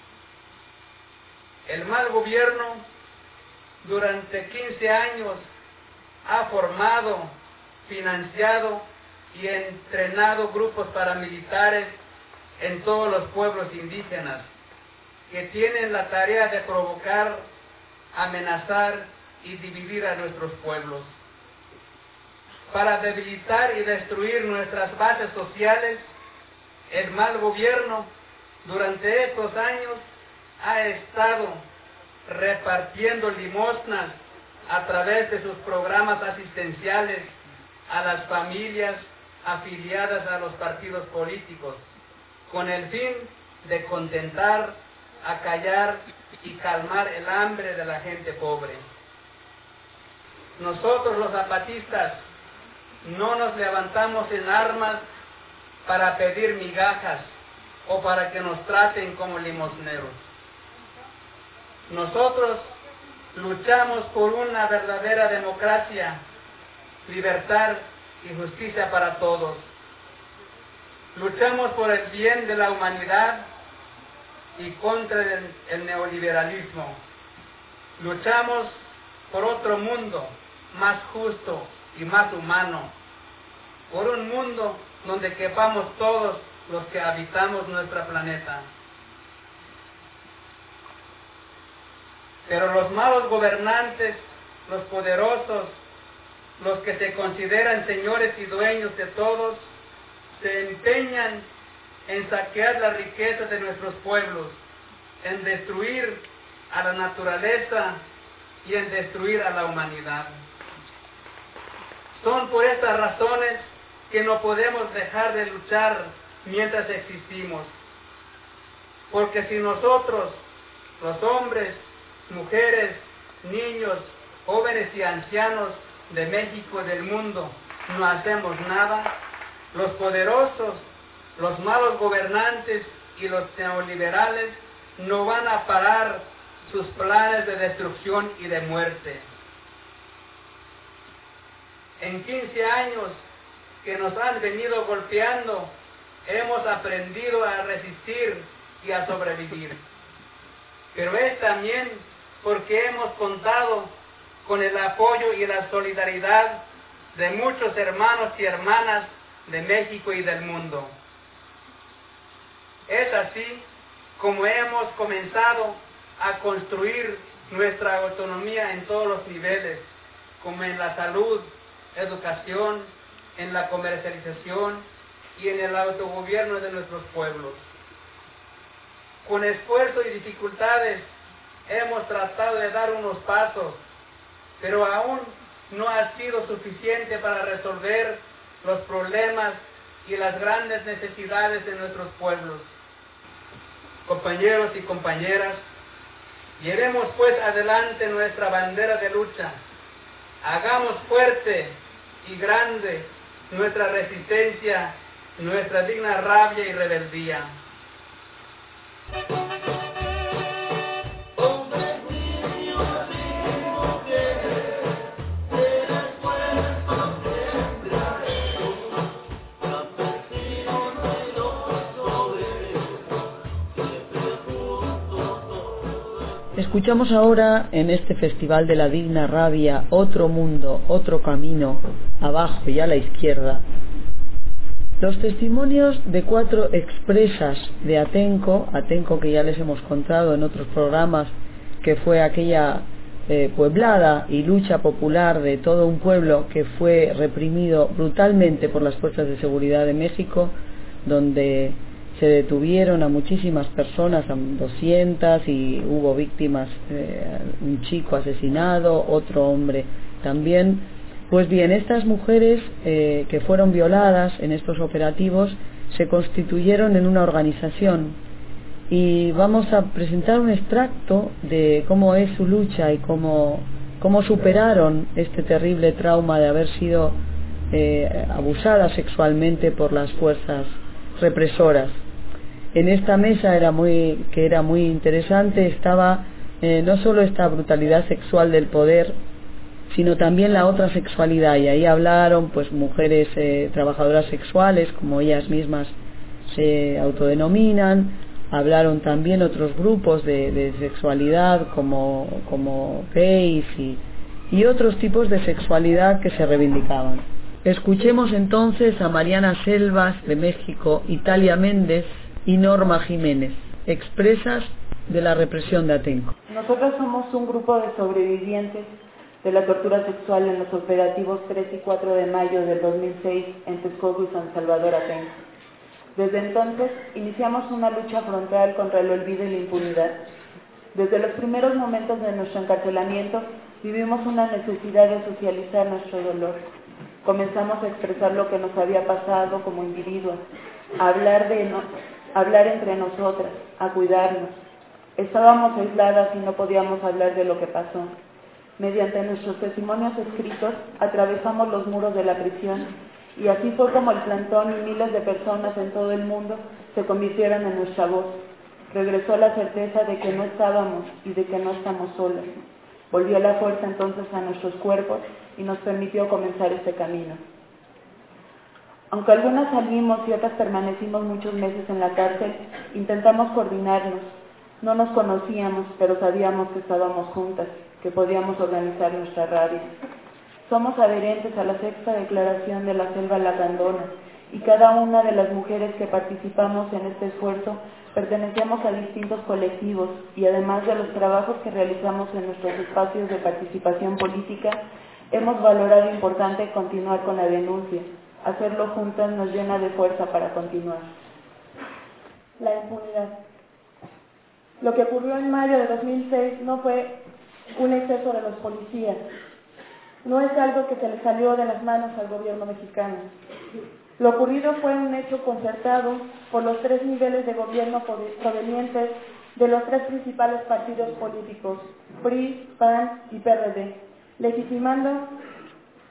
El mal gobierno durante quince años ha formado, financiado y entrenado grupos paramilitares en todos los pueblos indígenas, que tienen la tarea de provocar, amenazar y dividir a nuestros pueblos. Para debilitar y destruir nuestras bases sociales, el mal gobierno durante estos años ha estado repartiendo limosnas a través de sus programas asistenciales a las familias afiliadas a los partidos políticos, con el fin de contentar, acallar y calmar el hambre de la gente pobre. Nosotros los zapatistas no nos levantamos en armas para pedir migajas o para que nos traten como limosneros. Nosotros luchamos por una verdadera democracia, libertad y justicia para todos. Luchamos por el bien de la humanidad y contra el, el neoliberalismo. Luchamos por otro mundo más justo y más humano, por un mundo donde quepamos todos los que habitamos nuestro planeta. Pero los malos gobernantes, los poderosos, los que se consideran señores y dueños de todos, se empeñan en saquear la riqueza de nuestros pueblos, en destruir a la naturaleza y en destruir a la humanidad. Son por estas razones que no podemos dejar de luchar mientras existimos. Porque si nosotros, los hombres, mujeres, niños, jóvenes y ancianos, de México y del mundo no hacemos nada, los poderosos, los malos gobernantes y los neoliberales no van a parar sus planes de destrucción y de muerte. En quince años que nos han venido golpeando, hemos aprendido a resistir y a sobrevivir. Pero es también porque hemos contado con el apoyo y la solidaridad de muchos hermanos y hermanas de México y del mundo. Es así como hemos comenzado a construir nuestra autonomía en todos los niveles, como en la salud, educación, en la comercialización y en el autogobierno de nuestros pueblos. Con esfuerzo y dificultades hemos tratado de dar unos pasos, pero aún no ha sido suficiente para resolver los problemas y las grandes necesidades de nuestros pueblos. Compañeros y compañeras, llevemos pues adelante nuestra bandera de lucha, hagamos fuerte y grande nuestra resistencia, nuestra digna rabia y rebeldía. Escuchamos ahora en este Festival de la Digna Rabia, Otro Mundo, Otro Camino, abajo y a la izquierda, los testimonios de cuatro expresas de Atenco, Atenco que ya les hemos contado en otros programas, que fue aquella eh, pueblada y lucha popular de todo un pueblo que fue reprimido brutalmente por las fuerzas de seguridad de México, donde se detuvieron a muchísimas personas, a doscientas, y hubo víctimas, eh, un chico asesinado, otro hombre también. Pues bien, estas mujeres eh, que fueron violadas en estos operativos se constituyeron en una organización, y vamos a presentar un extracto de cómo es su lucha y cómo, cómo superaron este terrible trauma de haber sido eh, abusadas sexualmente por las fuerzas represoras. En esta mesa era muy, que era muy interesante, estaba eh, no solo esta brutalidad sexual del poder, sino también la otra sexualidad, y ahí hablaron pues mujeres eh, trabajadoras sexuales, como ellas mismas se autodenominan, hablaron también otros grupos de, de sexualidad como, como gays y, y otros tipos de sexualidad que se reivindicaban. Escuchemos entonces a Mariana Selvas de México, Italia Méndez y Norma Jiménez, expresas de la represión de Atenco. Nosotros somos un grupo de sobrevivientes de la tortura sexual en los operativos tres y cuatro de mayo del dos mil seis en Texcoco y San Salvador, Atenco. Desde entonces iniciamos una lucha frontal contra el olvido y la impunidad. Desde los primeros momentos de nuestro encarcelamiento vivimos una necesidad de socializar nuestro dolor. Comenzamos a expresar lo que nos había pasado como individuos, a hablar, de no, hablar entre nosotras, a cuidarnos. Estábamos aisladas y no podíamos hablar de lo que pasó. Mediante nuestros testimonios escritos atravesamos los muros de la prisión, y así fue como el plantón y miles de personas en todo el mundo se convirtieron en nuestra voz. Regresó la certeza de que no estábamos y de que no estamos solas. Volvió la fuerza entonces a nuestros cuerpos y nos permitió comenzar este camino. Aunque algunas salimos y otras permanecimos muchos meses en la cárcel, intentamos coordinarnos. No nos conocíamos, pero sabíamos que estábamos juntas, que podíamos organizar nuestra rabia. Somos adherentes a la sexta declaración de la Selva Lacandona, y cada una de las mujeres que participamos en este esfuerzo pertenecemos a distintos colectivos, y además de los trabajos que realizamos en nuestros espacios de participación política, hemos valorado importante continuar con la denuncia. Hacerlo juntas nos llena de fuerza para continuar. La impunidad. Lo que ocurrió en mayo de dos mil seis no fue un exceso de los policías. No es algo que se le salió de las manos al gobierno mexicano. Lo ocurrido fue un hecho concertado por los tres niveles de gobierno provenientes de los tres principales partidos políticos, P R I, P A N y P R D, legitimando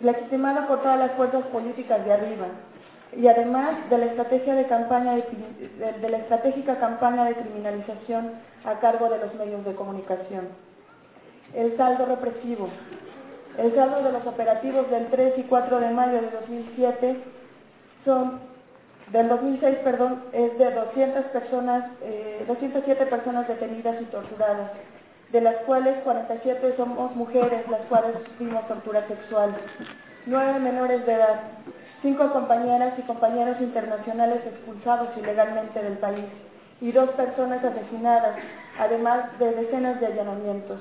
legitimada por todas las fuerzas políticas de arriba, y además de la estrategia de campaña de, de, de la estratégica campaña de criminalización a cargo de los medios de comunicación. El saldo represivo. El saldo de los operativos del tres y cuatro de mayo de dos mil siete son, del dos mil seis, perdón, es de doscientas personas, eh, doscientas siete personas detenidas y torturadas, de las cuales cuarenta y siete somos mujeres, las cuales sufrimos tortura sexual, nueve menores de edad, cinco compañeras y compañeros internacionales expulsados ilegalmente del país y dos personas asesinadas, además de decenas de allanamientos.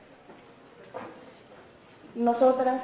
Nosotras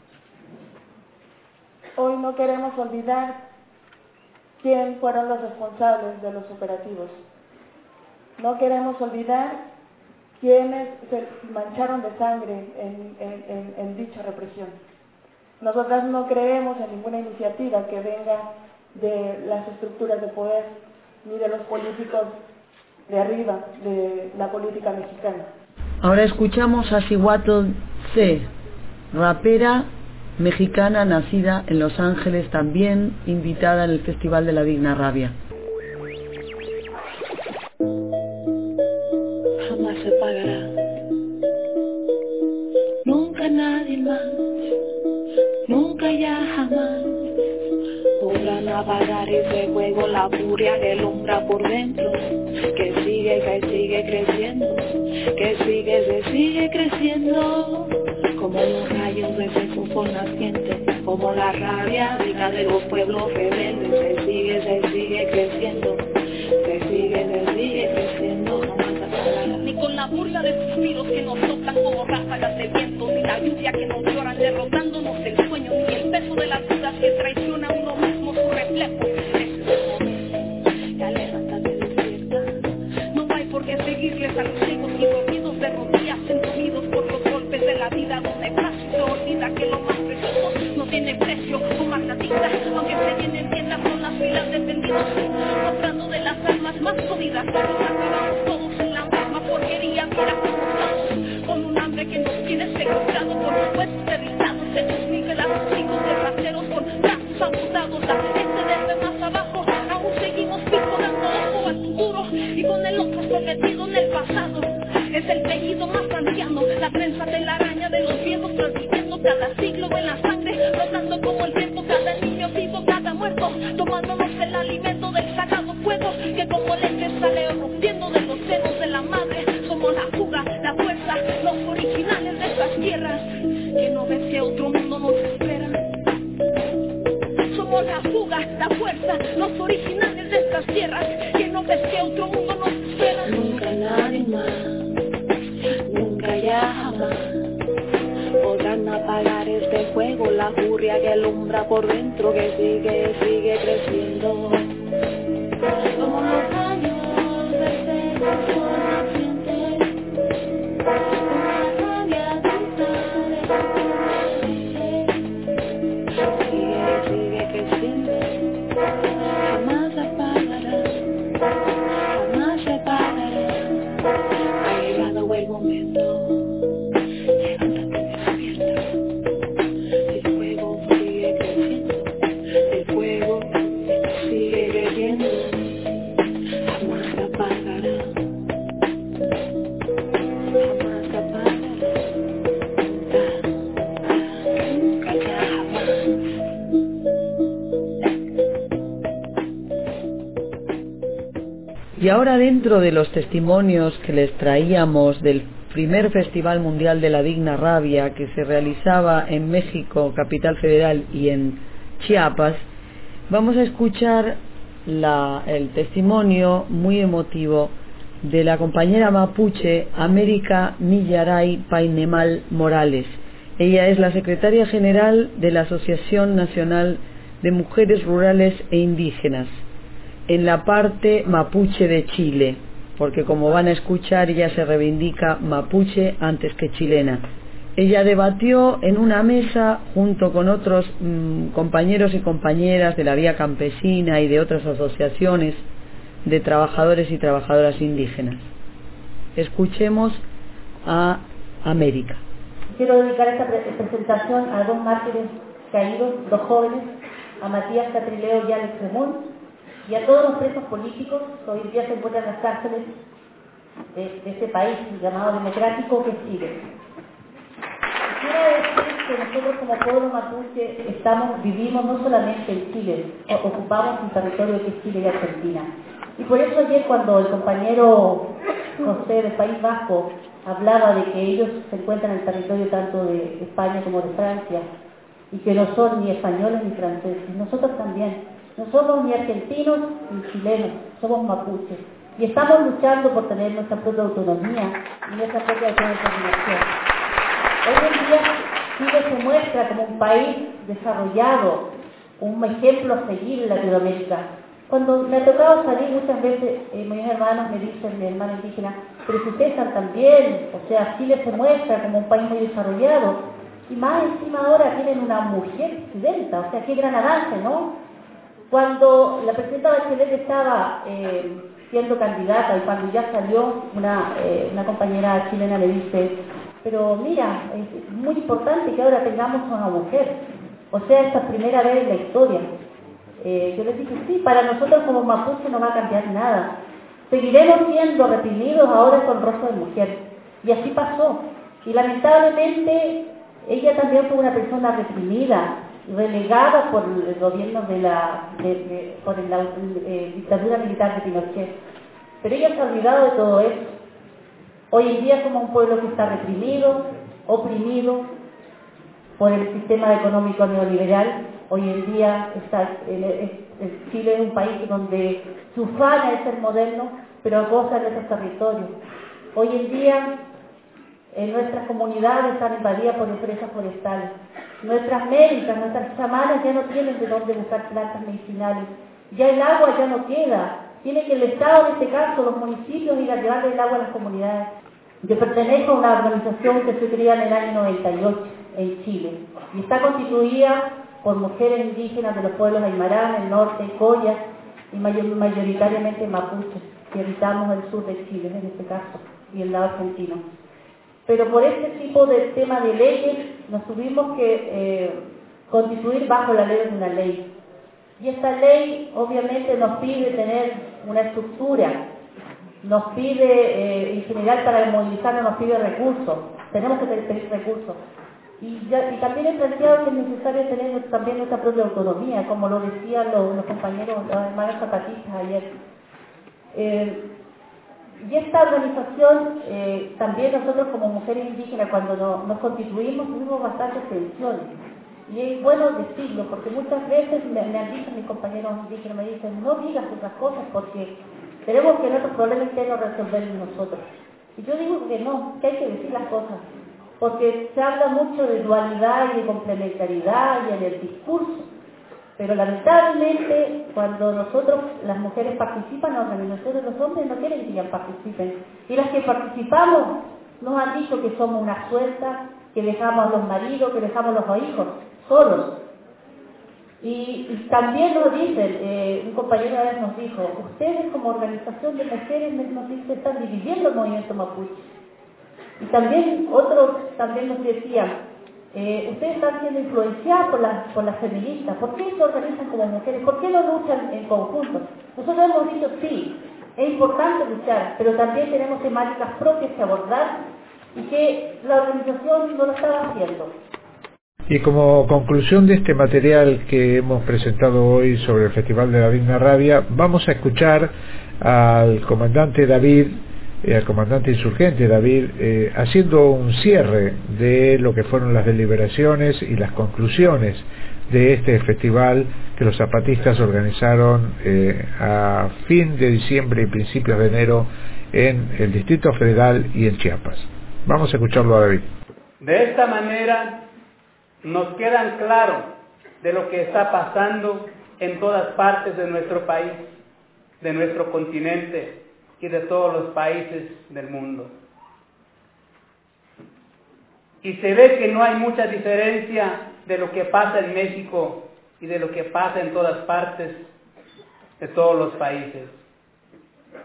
hoy no queremos olvidar quién fueron los responsables de los operativos. No queremos olvidar quiénes se mancharon de sangre en, en, en, en dicha represión. Nosotras no creemos en ninguna iniciativa que venga de las estructuras de poder ni de los políticos de arriba, de la política mexicana. Ahora escuchamos a Cihuatl C., rapera mexicana nacida en Los Ángeles, también invitada en el Festival de la Digna Rabia. Jamás se pagará, nunca nadie más, nunca ya jamás podrán apagar ese fuego, la furia que alumbra por dentro, que sigue, que sigue creciendo, que sigue, se sigue creciendo, como los rayos de ese sol naciente, como la rabia viva de los pueblos rebeldes, se sigue, se sigue creciendo, se sigue, se sigue creciendo, no más apagará. Ni con la burla de suspiros que nos soplan como ráfagas de viento, ni la lluvia que nos lloran derrotándonos el sueño, ni el peso de las dudas que traiciona a uno mismo su reflejo. Ya levántate, despierta, no hay por qué seguirles a los ciegos y dormidos de rodillas entumidos por los golpes de la vida, donde fácil se olvida que lo más precioso no tiene precio o más latita, aunque se llenen tiendas con las filas de tendidos, mostrando de las almas más jodidas, nos acabamos todos en la misma porquería, mira cómo estamos, con un hambre que nos tiene secuestrado por huesos derrizados, hechos mil pedazos, chicos de rateros con brazos amputados, a este desde más abajo, aún seguimos piscolando ojo al futuro, y con el otro sometido en el pasado, es el tejido más anciano, la prensa de la araña de los viejos, transmitiendo cada siglo en la sangre, rotando como el tiempo, cada niño vivo, cada muerto, tomándonos el alimento del sagrado fuego, que como leche sale rompiendo de los senos de la madre, somos la fuga, la fuerza, los originales de estas tierras, que no ves que otro mundo nos espera. Somos la fuga, la fuerza, los originales de estas tierras, que no ves que otro mundo nos espera. Nunca nadie más, nunca ya jamás podrán apagar este fuego, la furia que alumbra por dentro, que sigue, sigue creciendo. Como los años de sol naciente, como la rabia sigue, sigue creciendo, jamás se apagará, jamás se apagará. Ha llegado el momento. Y ahora, dentro de los testimonios que les traíamos del primer Festival Mundial de la Digna Rabia, que se realizaba en México, Capital Federal, y en Chiapas, vamos a escuchar la, el testimonio muy emotivo de la compañera mapuche América Millaray Painemal Morales. Ella es la secretaria general de la Asociación Nacional de Mujeres Rurales e Indígenas en la parte mapuche de Chile, porque como van a escuchar, ella se reivindica mapuche antes que chilena. Ella debatió en una mesa junto con otros mmm, compañeros y compañeras de la Vía Campesina y de otras asociaciones de trabajadores y trabajadoras indígenas. Escuchemos a América. Quiero dedicar esta pre presentación a dos mártires caídos, dos jóvenes, a Matías Catrileo y Alex Remún, y a todos los presos políticos que hoy día se encuentran en las cárceles de, de este país llamado democrático que es Chile. Quiero decir que nosotros como pueblo mapuche estamos, vivimos no solamente en Chile, ocupamos un territorio que es Chile y Argentina. Y por eso ayer cuando el compañero José del País Vasco hablaba de que ellos se encuentran en el territorio tanto de España como de Francia y que no son ni españoles ni franceses, nosotros también. No somos ni argentinos ni chilenos, somos mapuches. Y estamos luchando por tener nuestra propia autonomía y nuestra propia autodeterminación. Hoy en día Chile se muestra como un país desarrollado, un ejemplo a seguir en Latinoamérica. Cuando me ha tocado salir muchas veces, eh, mis hermanos me dicen, mi hermana indígena, pero si ustedes están también, o sea, Chile se muestra como un país muy desarrollado, y más encima ahora tienen una mujer presidenta, o sea, qué gran avance, ¿no? Cuando la presidenta Bachelet estaba eh, siendo candidata y cuando ya salió, una, eh, una compañera chilena le dice, pero mira, es muy importante que ahora tengamos a una mujer, o sea, esta primera vez en la historia. Eh, yo les dije, sí, para nosotros como mapuche no va a cambiar nada. Seguiremos siendo reprimidos ahora con rostro de mujer. Y así pasó. Y lamentablemente ella también fue una persona reprimida, relegada por el gobierno de la, de, de, por la eh, dictadura militar de Pinochet. Pero ella se ha olvidado de todo eso. Hoy en día somos un pueblo que está reprimido, oprimido por el sistema económico neoliberal. Hoy en día está, el, el, el Chile es un país donde su fama es ser moderno, pero goza de nuestros territorios. Hoy en día en nuestras comunidades están invadidas por empresas forestales. Nuestras médicas, nuestras chamanas ya no tienen de dónde buscar plantas medicinales. Ya el agua ya no queda. Tiene que el Estado, en este caso, los municipios, ir a llevarle el agua a las comunidades. Yo pertenezco a una organización que se crea en el año noventa y ocho en Chile y está constituida por mujeres indígenas de los pueblos Aymara, el norte, Coya y mayor, mayoritariamente mapuches, que habitamos el sur de Chile, en este caso, y el lado argentino. Pero por este tipo de tema de leyes nos tuvimos que eh, constituir bajo la ley de una ley. Y esta ley obviamente nos pide tener una estructura, nos pide, eh, en general para movilizarnos nos pide recursos, tenemos que tener recursos. Y, ya, y también he planteado que es necesario tener también nuestra propia autonomía, como lo decían los, los compañeros, los hermanos zapatistas ayer. Eh, y esta organización, eh, también nosotros como mujeres indígenas, cuando no, nos constituimos, tuvimos bastantes tensiones. Y es bueno decirlo, porque muchas veces me, me han dicho mis compañeros indígenas, me dicen, no digas esas cosas porque tenemos que nuestros problemas internos resolverlos nosotros. Y yo digo que no, que hay que decir las cosas. Porque se habla mucho de dualidad y de complementariedad y en el discurso, pero lamentablemente cuando nosotros, las mujeres participan en organizaciones, los hombres no quieren que ellas participen, y las que participamos nos han dicho que somos una suelta, que dejamos a los maridos, que dejamos a los hijos solos, y, y también nos dicen, eh, un compañero una vez nos dijo, ustedes como organización de mujeres nos dicen, están dividiendo el movimiento mapuche. Y también otros también nos decían, eh, ustedes están siendo influenciados por las, por las feministas, ¿por qué se organizan como mujeres? ¿Por qué no luchan en conjunto? Nosotros hemos dicho, sí, es importante luchar, pero también tenemos temáticas propias que abordar y que la organización no lo estaba haciendo. Y como conclusión de este material que hemos presentado hoy sobre el Festival de la Digna Rabia, vamos a escuchar al comandante David, eh, al comandante insurgente David, eh, haciendo un cierre de lo que fueron las deliberaciones y las conclusiones de este festival que los zapatistas organizaron eh, a fin de diciembre y principios de enero en el Distrito Federal y en Chiapas. Vamos a escucharlo a David. De esta manera nos quedan claros de lo que está pasando en todas partes de nuestro país, de nuestro continente y de todos los países del mundo. Y se ve que no hay mucha diferencia de lo que pasa en México y de lo que pasa en todas partes de todos los países.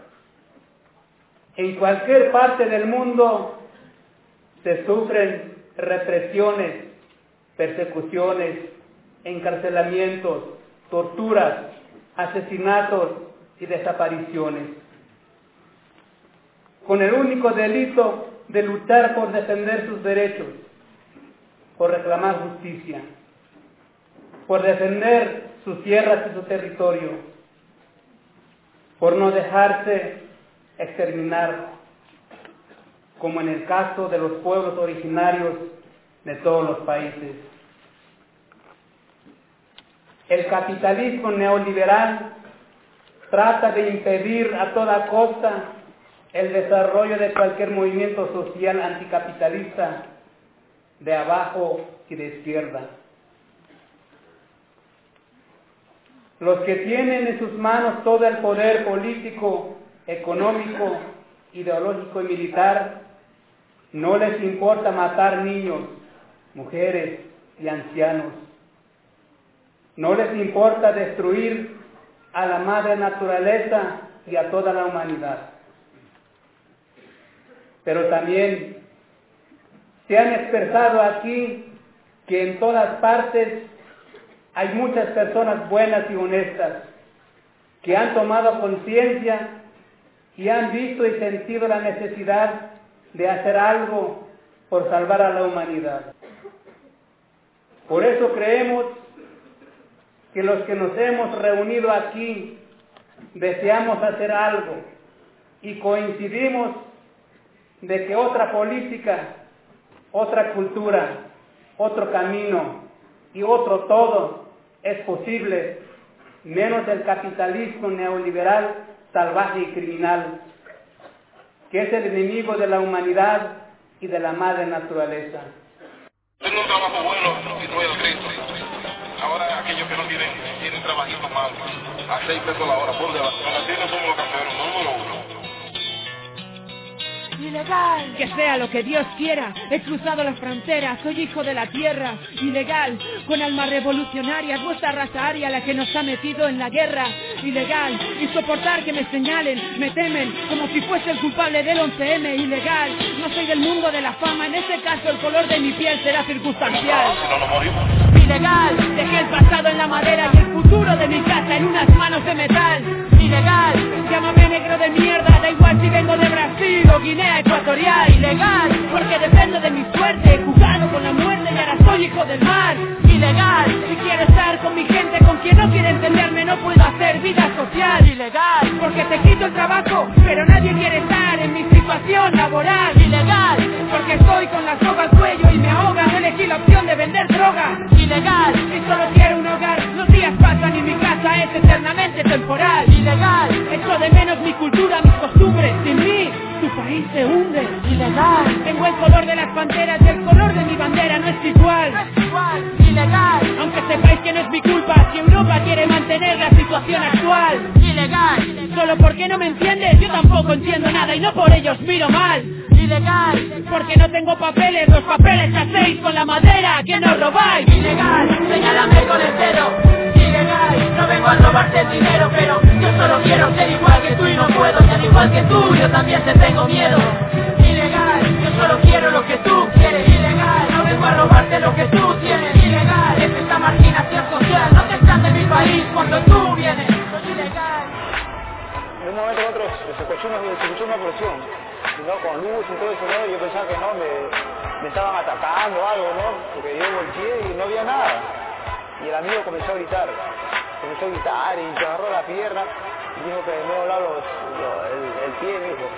En cualquier parte del mundo se sufren represiones, persecuciones, encarcelamientos, torturas, asesinatos y desapariciones, con el único delito de luchar por defender sus derechos, por reclamar justicia, por defender sus tierras y su territorio, por no dejarse exterminar, como en el caso de los pueblos originarios de todos los países. El capitalismo neoliberal trata de impedir a toda costa el desarrollo de cualquier movimiento social anticapitalista de abajo y de izquierda. Los que tienen en sus manos todo el poder político, económico, ideológico y militar, no les importa matar niños, mujeres y ancianos. No les importa destruir a la madre naturaleza y a toda la humanidad. Pero también se han expresado aquí que en todas partes hay muchas personas buenas y honestas que han tomado conciencia y han visto y sentido la necesidad de hacer algo por salvar a la humanidad. Por eso creemos que los que nos hemos reunido aquí deseamos hacer algo y coincidimos de que otra política, otra cultura, otro camino y otro todo es posible, menos el capitalismo neoliberal salvaje y criminal, que es el enemigo de la humanidad y de la madre naturaleza. Tengo un trabajo bueno y no el Cristo. Ahora aquellos que no tienen, tienen trabajito más, a seis pesos la hora, por debajo. Para ti no somos los campeones, número uno. Ilegal. Que sea lo que Dios quiera. He cruzado las fronteras, soy hijo de la tierra. Ilegal, con alma revolucionaria, es vuestra raza aria la que nos ha metido en la guerra. Ilegal, y soportar que me señalen, me temen como si fuese el culpable del once eme. Ilegal, no soy del mundo de la fama, en este caso el color de mi piel será circunstancial. No nos morimos. Ilegal, dejé el pasado en la madera y el futuro de mi casa en unas manos de metal. Ilegal, llámame negro de mierda, da igual si vengo de Brasil o Guinea Ecuatorial. Ilegal, porque dependo de mi suerte, he jugado con la muerte y ahora soy hijo del mar. Ilegal, si quiero estar con mi gente, con quien no quiere entenderme no puedo hacer vida social. Ilegal, porque te quito el trabajo, pero nadie quiere estar en mi situación laboral. Ilegal, porque estoy con la soga al cuello y me ahoga, elegí la opción de vender droga. Ilegal, si solo quiero un hogar, los días pasan y mi casa es eternamente temporal. Ilegal, echo de menos mi cultura, mis costumbres, sin mí tu país se hunde. Ilegal, tengo el color de las panteras y el color de mi bandera no es igual. No es igual. Ilegal, aunque sepáis que no es mi culpa si Europa quiere mantener la situación actual. Ilegal, solo porque no me entiendes yo tampoco entiendo nada y no por ellos miro mal. Ilegal, porque no tengo papeles, los papeles que hacéis con la madera que nos robáis. Ilegal, señálame con el dedo. Ilegal, no vengo a robarte el dinero, pero yo solo quiero ser igual que tú y no puedo ser igual que tú, yo también te tengo miedo. Ilegal, yo solo quiero lo que tú quieres. Ilegal, no vengo a robarte lo que tú tienes. Ilegal, es esta marginación social, no te estás de mi país cuando tú vienes. Soy ilegal. En un momento u otro se escuchó una, se escuchó una presión, ¿no? Con luz y todo eso, ¿no? Yo pensaba que no, me, me estaban atacando o algo, ¿no? Porque yo volteé y no había nada. Y el amigo comenzó a gritar, comenzó a gritar y se agarró la pierna y dijo que me doblaba los, los, el, el pie, me dijo.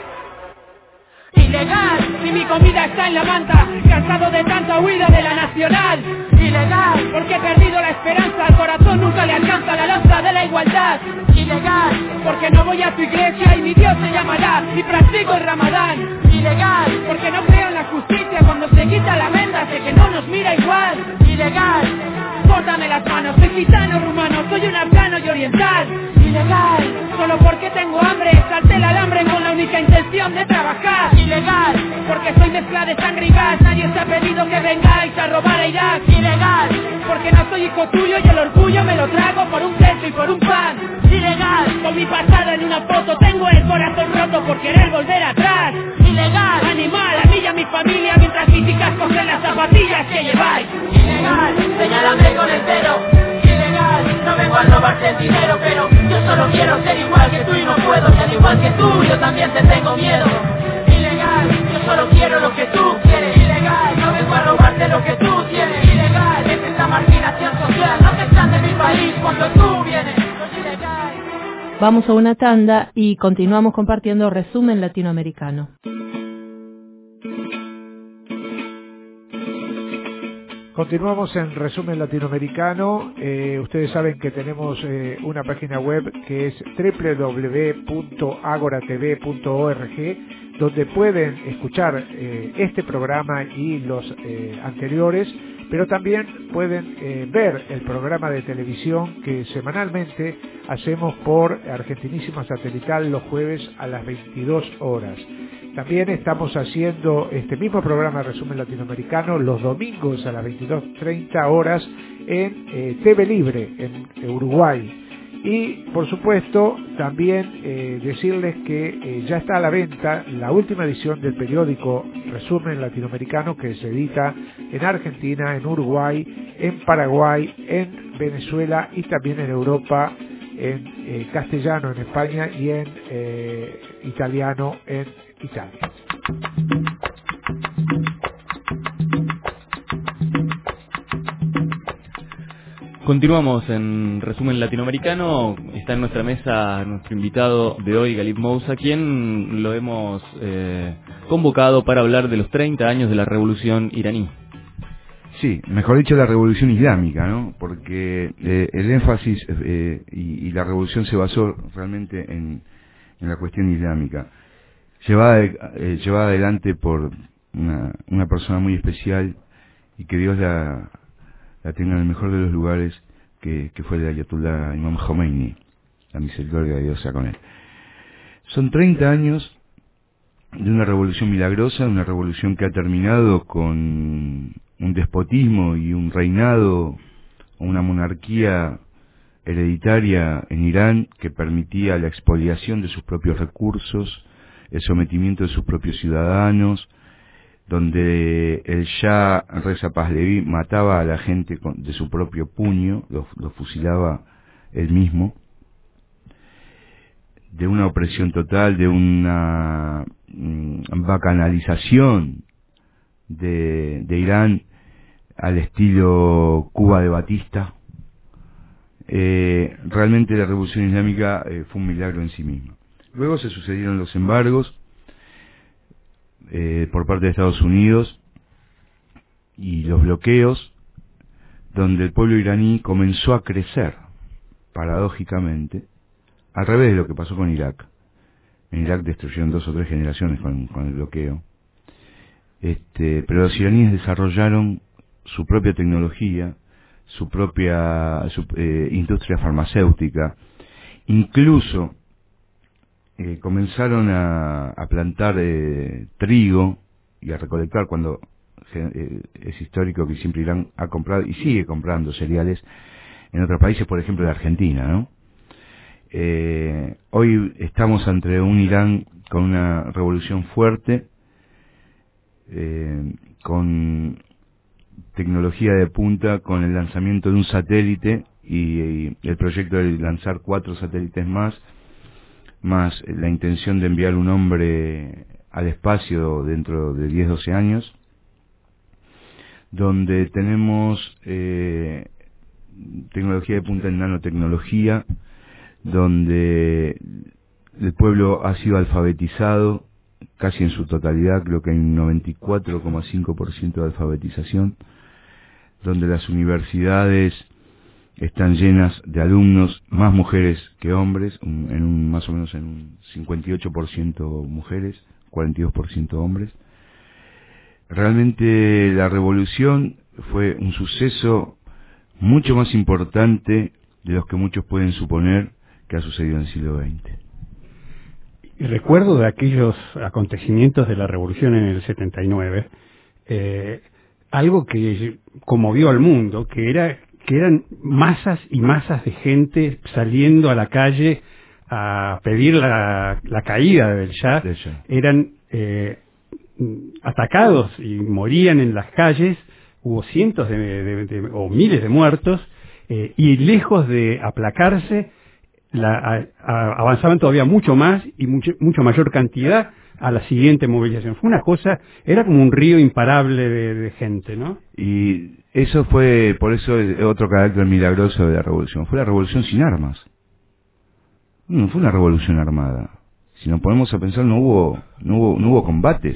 Ilegal, si mi comida está en la manta, cansado de tanta huida de la nacional. Ilegal, porque he perdido la esperanza, al corazón nunca le alcanza la lanza de la igualdad. Ilegal, porque no voy a tu iglesia y mi Dios se llamará y practico el Ramadán. Ilegal, porque no creo en la justicia, cuando se quita la venda sé que no nos mira igual. Ilegal, córtame las manos, soy gitano rumano, soy un afgano y oriental. Ilegal, solo porque tengo hambre, salté el alambre con la única intención de trabajar. Ilegal, porque soy mezcla de sangre y gas, nadie te ha pedido que vengáis a robar a Irak. Ilegal, porque no soy hijo tuyo y el orgullo me lo trago por un queso y por un pan. Ilegal, con mi pasado en una foto tengo el corazón roto por querer volver atrás. Ilegal, animal, a mí y a mi familia mientras mis hijas cogen las zapatillas. robarte el dinero, pero yo solo quiero ser igual que tú y no puedo ser igual que tú, yo también te tengo miedo. Ilegal, yo solo quiero lo que tú quieres. Ilegal, no vengo a robarte lo que tú tienes. Ilegal, es esta marginación social, no te están de mi país cuando tú vienes. No es ilegal. Vamos a una tanda y continuamos compartiendo Resumen Latinoamericano. Continuamos en Resumen Latinoamericano. Eh, ustedes saben que tenemos eh, una página web que es doble u doble u doble u punto agora t v punto org, donde pueden escuchar eh, este programa y los eh, anteriores, pero también pueden eh, ver el programa de televisión que semanalmente hacemos por Argentinísima Satelital los jueves a las veintidós horas. También estamos haciendo este mismo programa de Resumen Latinoamericano los domingos a las veintidós treinta horas en eh, T V Libre, en Uruguay. Y, por supuesto, también eh, decirles que eh, ya está a la venta la última edición del periódico Resumen Latinoamericano, que se edita en Argentina, en Uruguay, en Paraguay, en Venezuela y también en Europa, en eh, castellano en España y en eh, italiano en Italia. Continuamos en Resumen Latinoamericano. Está en nuestra mesa nuestro invitado de hoy, Galip Moussa, quien lo hemos eh, convocado para hablar de los treinta años de la Revolución iraní. Sí, mejor dicho, la Revolución Islámica, ¿no? Porque eh, el énfasis eh, y, y la revolución se basó realmente en, en la cuestión islámica, llevada, de, eh, llevada adelante por una, una persona muy especial, y que Dios la, la tenga en el mejor de los lugares, que, que fue el Ayatollah Imam Khomeini, la misericordia de Dios sea con él. Son treinta años de una revolución milagrosa, una revolución que ha terminado con un despotismo y un reinado, una monarquía hereditaria en Irán que permitía la expoliación de sus propios recursos, el sometimiento de sus propios ciudadanos, donde el Shah Reza Pahlaví mataba a la gente con, de su propio puño, los lo fusilaba él mismo, de una opresión total, de una mm, bacanalización de, de Irán al estilo Cuba de Batista. Eh, realmente la Revolución Islámica eh, fue un milagro en sí misma. Luego se sucedieron los embargos eh, por parte de Estados Unidos y los bloqueos, donde el pueblo iraní comenzó a crecer, paradójicamente, al revés de lo que pasó con Irak. En Irak destruyeron dos o tres generaciones con, con el bloqueo. Este, pero los iraníes desarrollaron su propia tecnología, su propia su, eh, industria farmacéutica, incluso eh, comenzaron a, a plantar eh, trigo y a recolectar, cuando eh, es histórico que siempre Irán ha comprado y sigue comprando cereales en otros países, por ejemplo de Argentina, ¿no? Eh, hoy estamos ante un Irán con una revolución fuerte, eh, con tecnología de punta, con el lanzamiento de un satélite y, y el proyecto de lanzar cuatro satélites más, más la intención de enviar un hombre al espacio dentro de diez a doce años, donde tenemos eh, tecnología de punta en nanotecnología, donde el pueblo ha sido alfabetizado casi en su totalidad, creo que hay un noventa y cuatro coma cinco por ciento de alfabetización, donde las universidades están llenas de alumnos, más mujeres que hombres, un, en un, más o menos en un cincuenta y ocho por ciento mujeres, cuarenta y dos por ciento hombres. Realmente la revolución fue un suceso mucho más importante de los que muchos pueden suponer que ha sucedido en el siglo veinte. Y recuerdo de aquellos acontecimientos de la revolución en el setenta y nueve, eh, algo que conmovió al mundo, que era que eran masas y masas de gente saliendo a la calle a pedir la, la caída del Shah. Del Shah. Eran eh, atacados y morían en las calles, hubo cientos de, de, de, o miles de muertos, eh, y lejos de aplacarse, la, a, a, avanzaban todavía mucho más y mucho, mucho mayor cantidad a la siguiente movilización. Fue una cosa, era como un río imparable de, de gente, ¿no? Y eso fue, por eso es otro carácter milagroso de la revolución. Fue la revolución sin armas. No fue una revolución armada. Si nos ponemos a pensar, no hubo, no hubo, no hubo combates.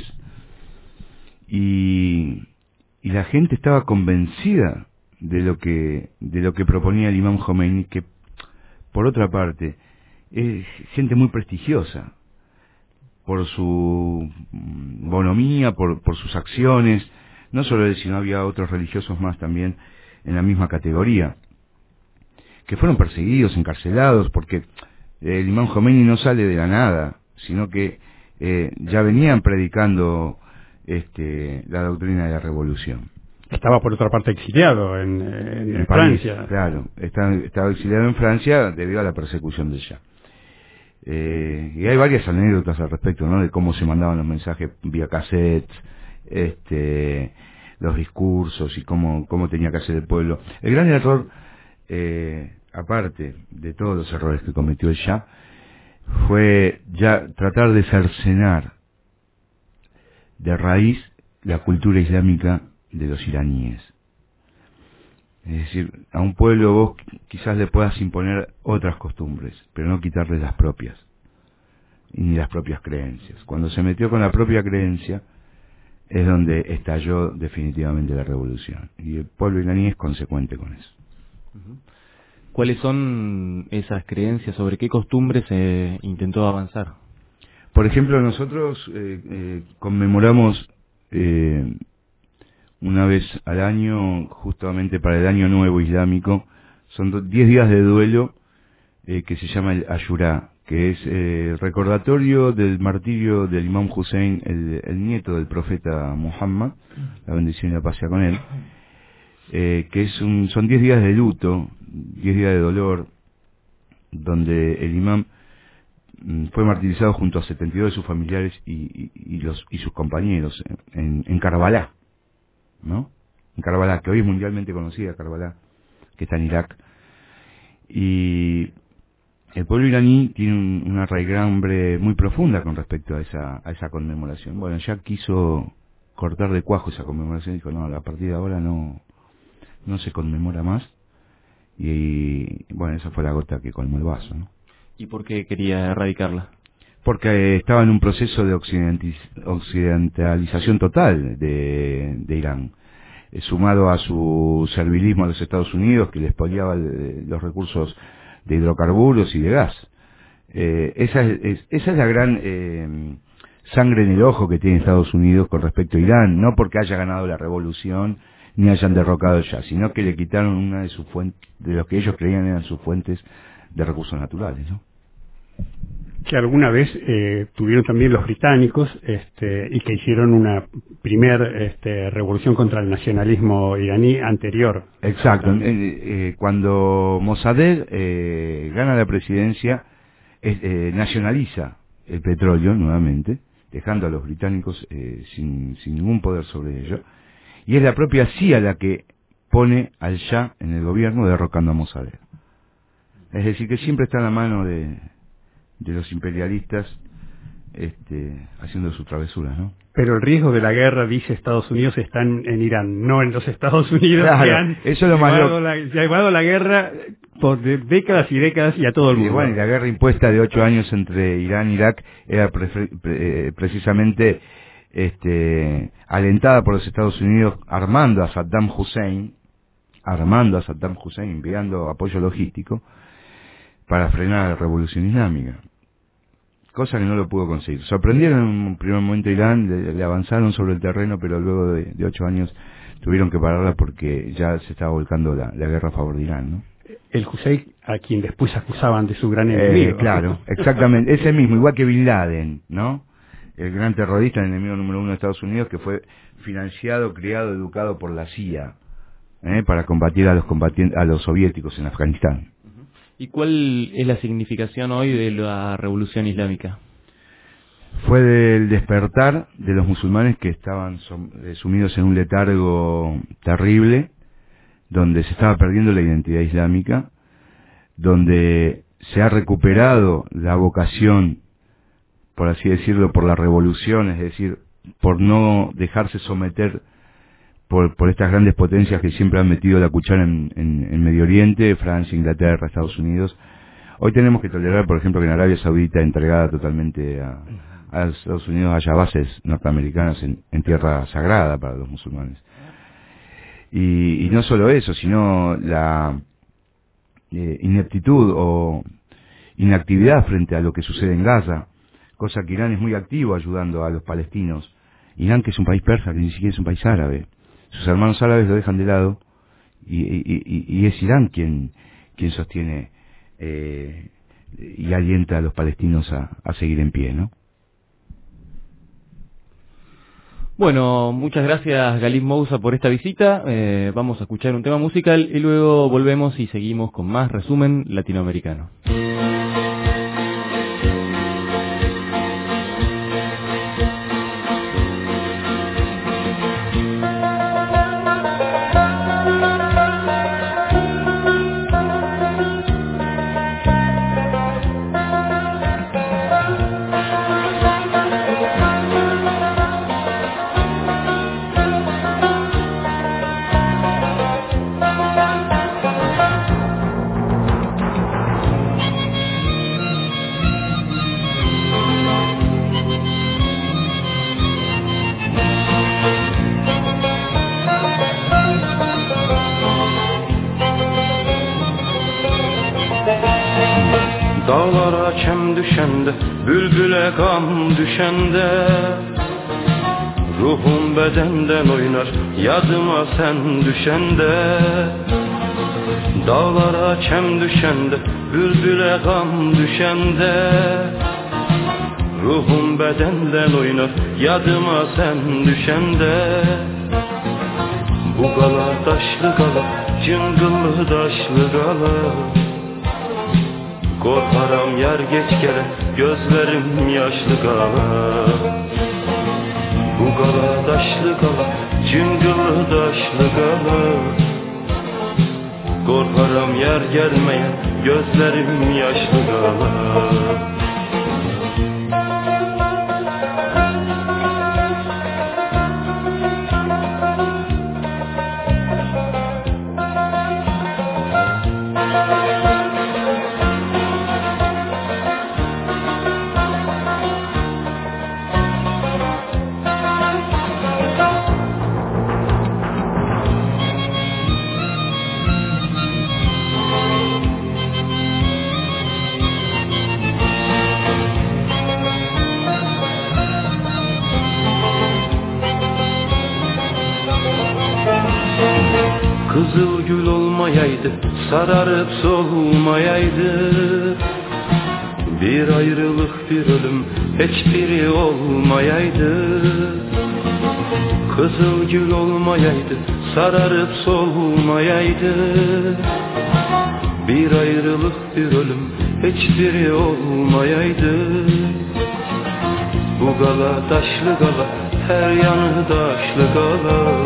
Y, y la gente estaba convencida de lo que, de lo que proponía el imam Jomeini, que, por otra parte, es gente muy prestigiosa por su bonomía, por, por sus acciones, no solo él, sino había otros religiosos más también en la misma categoría, que fueron perseguidos, encarcelados, porque el imam Jomeini no sale de la nada, sino que eh, ya venían predicando este, la doctrina de la revolución. Estaba por otra parte exiliado en, en, en Francia. París, claro, estaba, estaba exiliado en Francia debido a la persecución del Shah. Eh, y hay varias anécdotas al respecto, ¿no? De cómo se mandaban los mensajes vía cassette, este, los discursos y cómo, cómo tenía que hacer el pueblo. El gran error, eh, aparte de todos los errores que cometió el Shah, fue ya tratar de cercenar de raíz la cultura islámica de los iraníes. Es decir, a un pueblo vos quizás le puedas imponer otras costumbres, pero no quitarle las propias, ni las propias creencias. Cuando se metió con la propia creencia, es donde estalló definitivamente la revolución. Y el pueblo iraní es consecuente con eso. ¿Cuáles son esas creencias? ¿Sobre qué costumbres se intentó avanzar? Por ejemplo, nosotros eh, eh, conmemoramos eh, una vez al año, justamente para el Año Nuevo Islámico, son diez días de duelo eh, que se llama el Ashura, que es eh, recordatorio del martirio del Imam Hussein, el, el nieto del profeta Muhammad, la bendición y la paz sea con él, eh, que es un, son diez días de luto, diez días de dolor, donde el imam fue martirizado junto a setenta y dos de sus familiares y, y, y, los, y sus compañeros en, en Karbala, ¿no? En Karbala, que hoy es mundialmente conocida, Karbala, que está en Irak. Y el pueblo iraní tiene un, una raigambre muy profunda con respecto a esa, a esa conmemoración. Bueno, ya quiso cortar de cuajo esa conmemoración y dijo, no, a partir de ahora no, no se conmemora más. Y, y bueno, esa fue la gota que colmó el vaso, ¿no? ¿Y por qué quería erradicarla? Porque estaba en un proceso de occidentalización total de, de Irán, eh, sumado a su servilismo a los Estados Unidos, que les expoliaba el, los recursos de hidrocarburos y de gas. Eh, esa, es, es, esa es la gran eh, sangre en el ojo que tiene Estados Unidos con respecto a Irán, no porque haya ganado la revolución ni hayan derrocado ya, sino que le quitaron una de sus fuentes, de lo que ellos creían eran sus fuentes de recursos naturales, ¿no? Que alguna vez eh, tuvieron también los británicos este, y que hicieron una primer este, revolución contra el nacionalismo iraní anterior. Exacto. Eh, eh, cuando Mossadegh eh, gana la presidencia, eh, eh, nacionaliza el petróleo nuevamente, dejando a los británicos eh, sin, sin ningún poder sobre ello, y es la propia C I A la que pone al Shah en el gobierno, derrocando a Mossadegh. Es decir, que siempre está en la mano de, de los imperialistas este, haciendo sus travesuras, ¿no? Pero el riesgo de la guerra, dice Estados Unidos, está en, en Irán, no en los Estados Unidos, claro, que han eso es lo llevado, más la, llevado la guerra por de, décadas y décadas y a todo el mundo. Y bueno, y la guerra impuesta de ocho años entre Irán y Irak era pre, pre, precisamente este, alentada por los Estados Unidos, armando a Saddam Hussein, armando a Saddam Hussein, enviando apoyo logístico para frenar la revolución islámica, cosa que no lo pudo conseguir. Sorprendieron en un primer momento a Irán, le, le avanzaron sobre el terreno, pero luego de, de ocho años tuvieron que pararla porque ya se estaba volcando la, la guerra a favor de Irán, ¿no? El Hussein, a quien después acusaban de su gran enemigo. Eh, claro, exactamente, ese mismo, igual que Bin Laden, ¿no? El gran terrorista, el enemigo número uno de Estados Unidos, que fue financiado, criado, educado por la C I A, ¿eh? Para combatir a los combatientes, a los soviéticos en Afganistán. ¿Y cuál es la significación hoy de la revolución islámica? Fue del despertar de los musulmanes que estaban sumidos en un letargo terrible, donde se estaba perdiendo la identidad islámica, donde se ha recuperado la vocación, por así decirlo, por la revolución, es decir, por no dejarse someter por, por estas grandes potencias que siempre han metido la cuchara en, en, en Medio Oriente, Francia, Inglaterra, Estados Unidos. Hoy tenemos que tolerar, por ejemplo, que en Arabia Saudita, entregada totalmente a, a Estados Unidos, haya bases norteamericanas en, en tierra sagrada para los musulmanes. Y, y no solo eso, sino la eh, ineptitud o inactividad frente a lo que sucede en Gaza, cosa que Irán es muy activo ayudando a los palestinos. Irán, que es un país persa, que ni siquiera es un país árabe. Sus hermanos árabes lo dejan de lado y, y, y, y es Irán quien, quien sostiene eh, y alienta a los palestinos a, a seguir en pie, ¿no? Bueno, muchas gracias Galip Moussa por esta visita. Eh, vamos a escuchar un tema musical y luego volvemos y seguimos con más resumen latinoamericano. Dağlara kem düşende, bülbüle gam düşende, ruhum bedenden oynar, yadıma sen düşende. Dağlara kem düşende, bülbüle gam düşende, ruhum bedenden oynar, yadıma sen düşende. Bu gala taşlı gala, cıngıllı taşlı gala, korkarım yer geç gele, gözlerim yaşlı gala. Bu gala taşlı gala, cıngılı taşlı gala, korkarım yer gelmeye, gözlerim yaşlı gala. Kızıl gül olmayaydı, sararıp solmayaydı, bir ayrılık bir ölüm hiçbiri olmayaydı. Kızıl gül olmayaydı, sararıp solmayaydı, bir ayrılık bir ölüm hiçbiri olmayaydı. Bu gala taşlı gala, her yanı taşlı gala,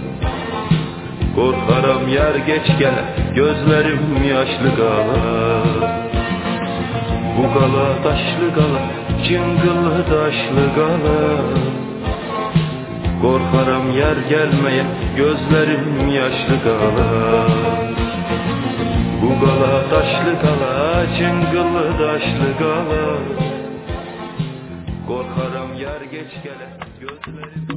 korkarım yer geç gele, gözlerim yaşlı gala. Bu gala taşlı gala, cıngılı taşlı gala, korkarım yer gelmeye, gözlerim yaşlı gala. Bu gala taşlı gala, cıngılı taşlı gala, korkarım yer geç gele, gözlerim.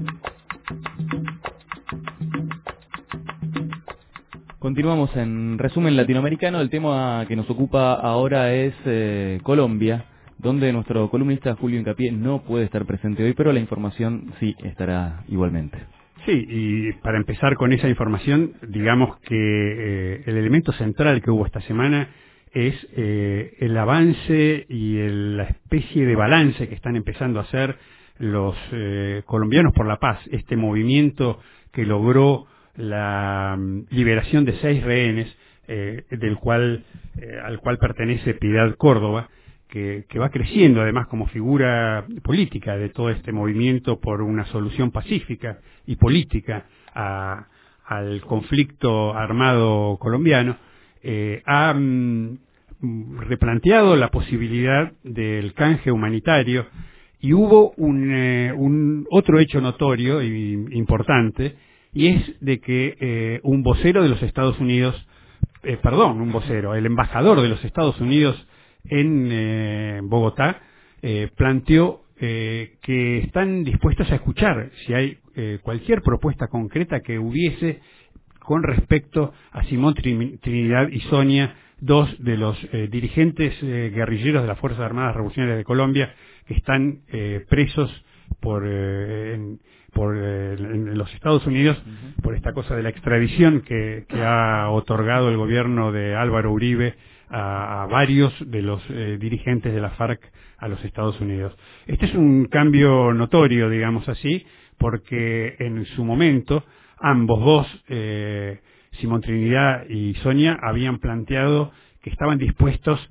Continuamos en resumen latinoamericano. El tema que nos ocupa ahora es eh, Colombia, donde nuestro columnista Julio Hincapié no puede estar presente hoy, pero la información sí estará igualmente. Sí, y para empezar con esa información, digamos que eh, el elemento central que hubo esta semana es eh, el avance y el, la especie de balance que están empezando a hacer los eh, colombianos por la paz, este movimiento que logró la liberación de seis rehenes, eh, del cual eh, al cual pertenece Piedad Córdoba, que, que va creciendo además como figura política de todo este movimiento por una solución pacífica y política a, al conflicto armado colombiano, eh, ha mm, replanteado la posibilidad del canje humanitario, y hubo un, eh, un otro hecho notorio y importante, y es de que eh, un vocero de los Estados Unidos, eh, perdón, un vocero, el embajador de los Estados Unidos en eh, Bogotá, eh, planteó eh, que están dispuestos a escuchar si hay eh, cualquier propuesta concreta que hubiese con respecto a Simón Trinidad y Sonia, dos de los eh, dirigentes eh, guerrilleros de las Fuerzas Armadas Revolucionarias de Colombia, que están eh, presos por, eh, en, por eh, en los Estados Unidos, uh-huh. por esta cosa de la extradición que, que ha otorgado el gobierno de Álvaro Uribe a, a varios de los eh, dirigentes de la FARC a los Estados Unidos. Este es un cambio notorio, digamos así, porque en su momento ambos dos, eh, Simón Trinidad y Sonia, habían planteado que estaban dispuestos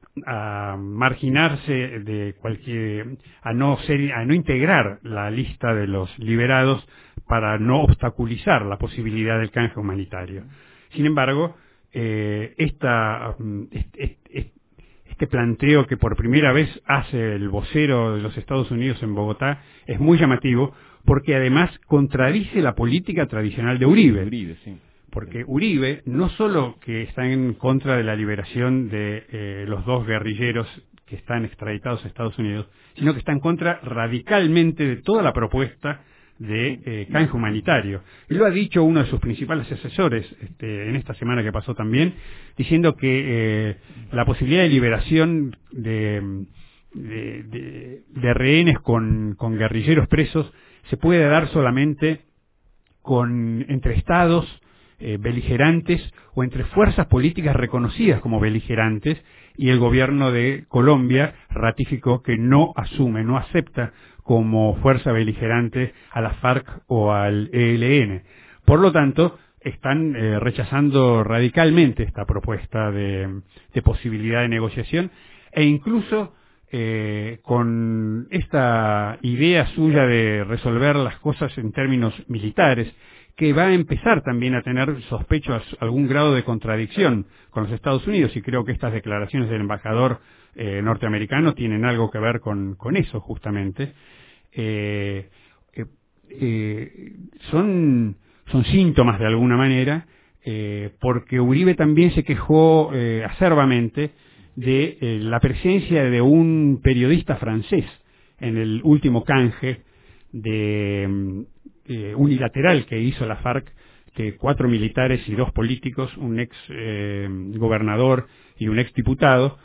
a marginarse de cualquier, a no ser, a no integrar la lista de los liberados para no obstaculizar la posibilidad del canje humanitario. Sin embargo, eh, esta, este, este, este planteo que por primera vez hace el vocero de los Estados Unidos en Bogotá es muy llamativo, porque además contradice la política tradicional de Uribe. Uribe, sí. Porque Uribe no solo que está en contra de la liberación de eh, los dos guerrilleros que están extraditados a Estados Unidos, sino que está en contra radicalmente de toda la propuesta de eh, canje humanitario. Y lo ha dicho uno de sus principales asesores este, en esta semana que pasó también, diciendo que eh, la posibilidad de liberación de, de, de, de rehenes con, con guerrilleros presos se puede dar solamente con entre estados eh, beligerantes o entre fuerzas políticas reconocidas como beligerantes, y el gobierno de Colombia ratificó que no asume, no acepta como fuerza beligerante a la FARC o al E L N. Por lo tanto, están eh, rechazando radicalmente esta propuesta de, de posibilidad de negociación, e incluso eh, con esta idea suya de resolver las cosas en términos militares, que va a empezar también a tener, sospecho, algún grado de contradicción con los Estados Unidos, y creo que estas declaraciones del embajador eh, norteamericano tienen algo que ver con, con eso justamente. Eh, eh, eh, son, son síntomas de alguna manera, eh, porque Uribe también se quejó eh, acerbamente de eh, la presencia de un periodista francés en el último canje de eh, unilateral que hizo la FARC, que cuatro militares y dos políticos, un ex eh, gobernador y un ex diputado,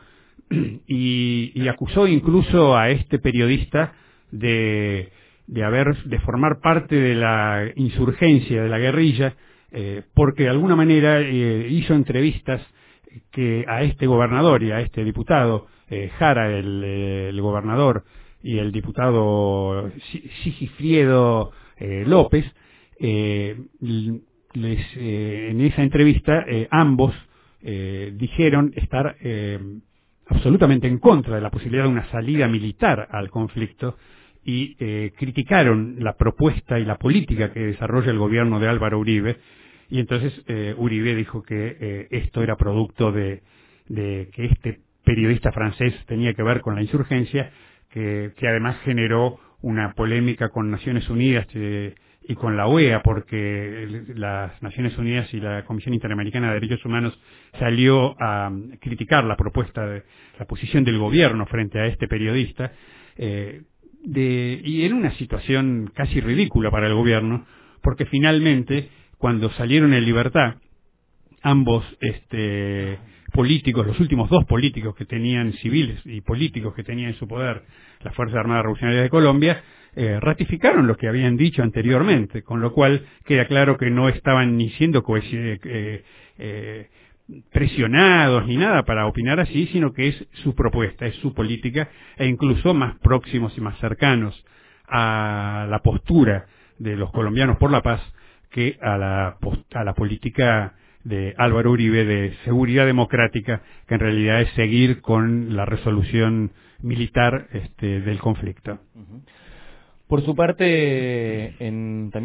y, y acusó incluso a este periodista de, de haber, de formar parte de la insurgencia, de la guerrilla, eh, porque de alguna manera eh, hizo entrevistas que a este gobernador y a este diputado, eh, Jara, el, el gobernador, y el diputado Sigifredo eh, López, eh, les, eh, en esa entrevista eh, ambos eh, dijeron estar eh, absolutamente en contra de la posibilidad de una salida militar al conflicto, y eh, criticaron la propuesta y la política que desarrolla el gobierno de Álvaro Uribe. Y entonces eh, Uribe dijo que eh, esto era producto de, de que este periodista francés tenía que ver con la insurgencia, que, que además generó una polémica con Naciones Unidas eh, y con la O E A, porque las Naciones Unidas y la Comisión Interamericana de Derechos Humanos salió a criticar la propuesta, de, la posición del gobierno frente a este periodista, eh, de, y en una situación casi ridícula para el gobierno, porque finalmente, cuando salieron en libertad, ambos este, políticos, los últimos dos políticos que tenían, civiles y políticos que tenían en su poder las Fuerzas Armadas Revolucionarias de Colombia, eh, ratificaron lo que habían dicho anteriormente, con lo cual queda claro que no estaban ni siendo cohesi- eh, eh, presionados ni nada para opinar así, sino que es su propuesta, es su política, e incluso más próximos y más cercanos a la postura de los colombianos por la paz que a la, a la política de Álvaro Uribe de seguridad democrática, que en realidad es seguir con la resolución militar este, del conflicto. Por su parte, en, también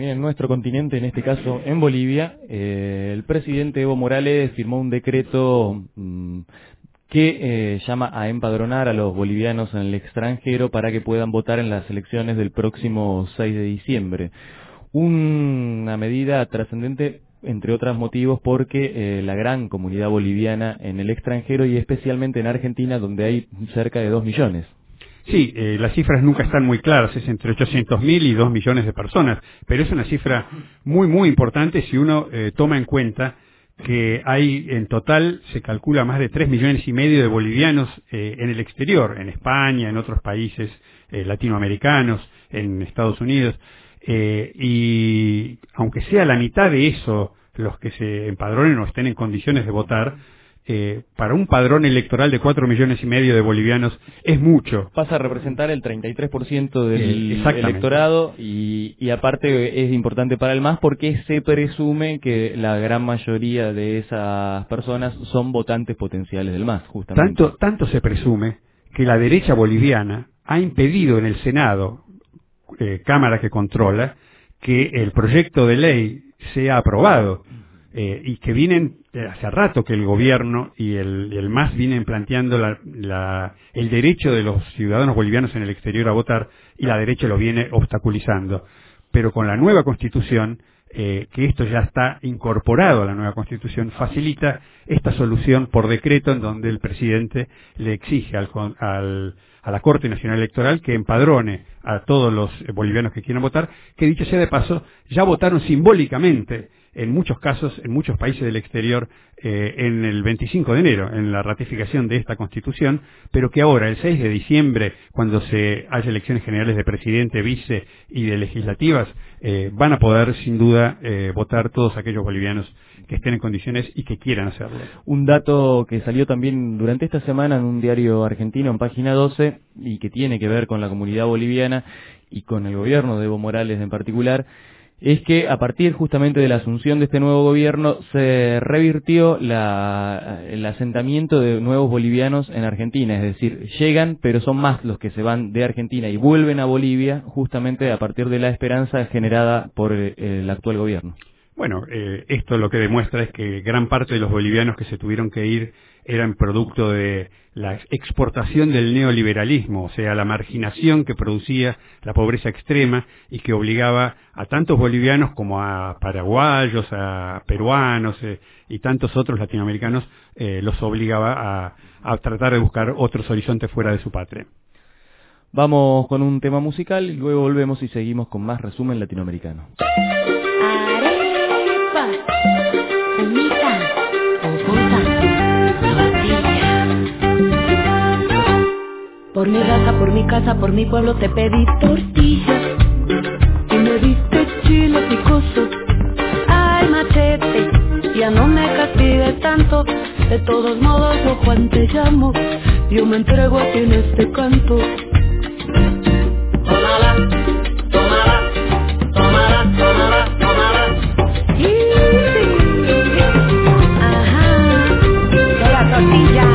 también en nuestro continente, en este caso en Bolivia, eh, el presidente Evo Morales firmó un decreto mmm, que eh, llama a empadronar a los bolivianos en el extranjero para que puedan votar en las elecciones del próximo seis de diciembre. Una medida trascendente, entre otros motivos, porque eh, la gran comunidad boliviana en el extranjero y especialmente en Argentina, donde hay cerca de dos millones. Sí, eh, las cifras nunca están muy claras, es entre ochocientos mil y dos millones de personas, pero es una cifra muy, muy importante si uno eh, toma en cuenta que hay en total, se calcula, más de tres millones y medio de bolivianos eh, en el exterior, en España, en otros países eh, latinoamericanos, en Estados Unidos, eh, y aunque sea la mitad de eso los que se empadronen o estén en condiciones de votar, Eh, para un padrón electoral de cuatro millones y medio de bolivianos es mucho. Pasa a representar el treinta y tres por ciento del eh, electorado y, y aparte es importante para el M A S porque se presume que la gran mayoría de esas personas son votantes potenciales del M A S, justamente. Tanto, tanto se presume que la derecha boliviana ha impedido en el Senado, eh, Cámara que controla, que el proyecto de ley sea aprobado. Eh, y que vienen, eh, hace rato que el gobierno y el, el M A S vienen planteando la, la, el derecho de los ciudadanos bolivianos en el exterior a votar y la derecha lo viene obstaculizando. Pero con la nueva Constitución, eh, que esto ya está incorporado a la nueva Constitución, facilita esta solución por decreto en donde el presidente le exige al, al, a la Corte Nacional Electoral que empadrone a todos los bolivianos que quieran votar, que dicho sea de paso, ya votaron simbólicamente en muchos casos, en muchos países del exterior, eh, en el veinticinco de enero, en la ratificación de esta Constitución, pero que ahora, el seis de diciembre, cuando se haya elecciones generales de presidente, vice y de legislativas, eh, van a poder, sin duda, eh, votar todos aquellos bolivianos que estén en condiciones y que quieran hacerlo. Un dato que salió también durante esta semana en un diario argentino, en página doce, y que tiene que ver con la comunidad boliviana y con el gobierno de Evo Morales en particular, es que a partir justamente de la asunción de este nuevo gobierno se revirtió la, el asentamiento de nuevos bolivianos en Argentina, es decir, llegan pero son más los que se van de Argentina y vuelven a Bolivia justamente a partir de la esperanza generada por el, el actual gobierno. Bueno, eh, esto lo que demuestra es que gran parte de los bolivianos que se tuvieron que ir eran producto de la exportación del neoliberalismo, o sea, la marginación que producía la pobreza extrema y que obligaba a tantos bolivianos como a paraguayos, a peruanos eh, y tantos otros latinoamericanos, eh, los obligaba a, a tratar de buscar otros horizontes fuera de su patria. Vamos con un tema musical y luego volvemos y seguimos con más resumen latinoamericano. Semita, oculta, tortilla. Por mi raza, por mi casa, por mi pueblo te pedí tortillas y me diste chile picoso. Ay, machete, ya no me castigues tanto. De todos modos, yo Juan te llamo. Yo me entrego a ti en este canto. Tómala, tómala, tómala, tómala, tómala. Tortilla.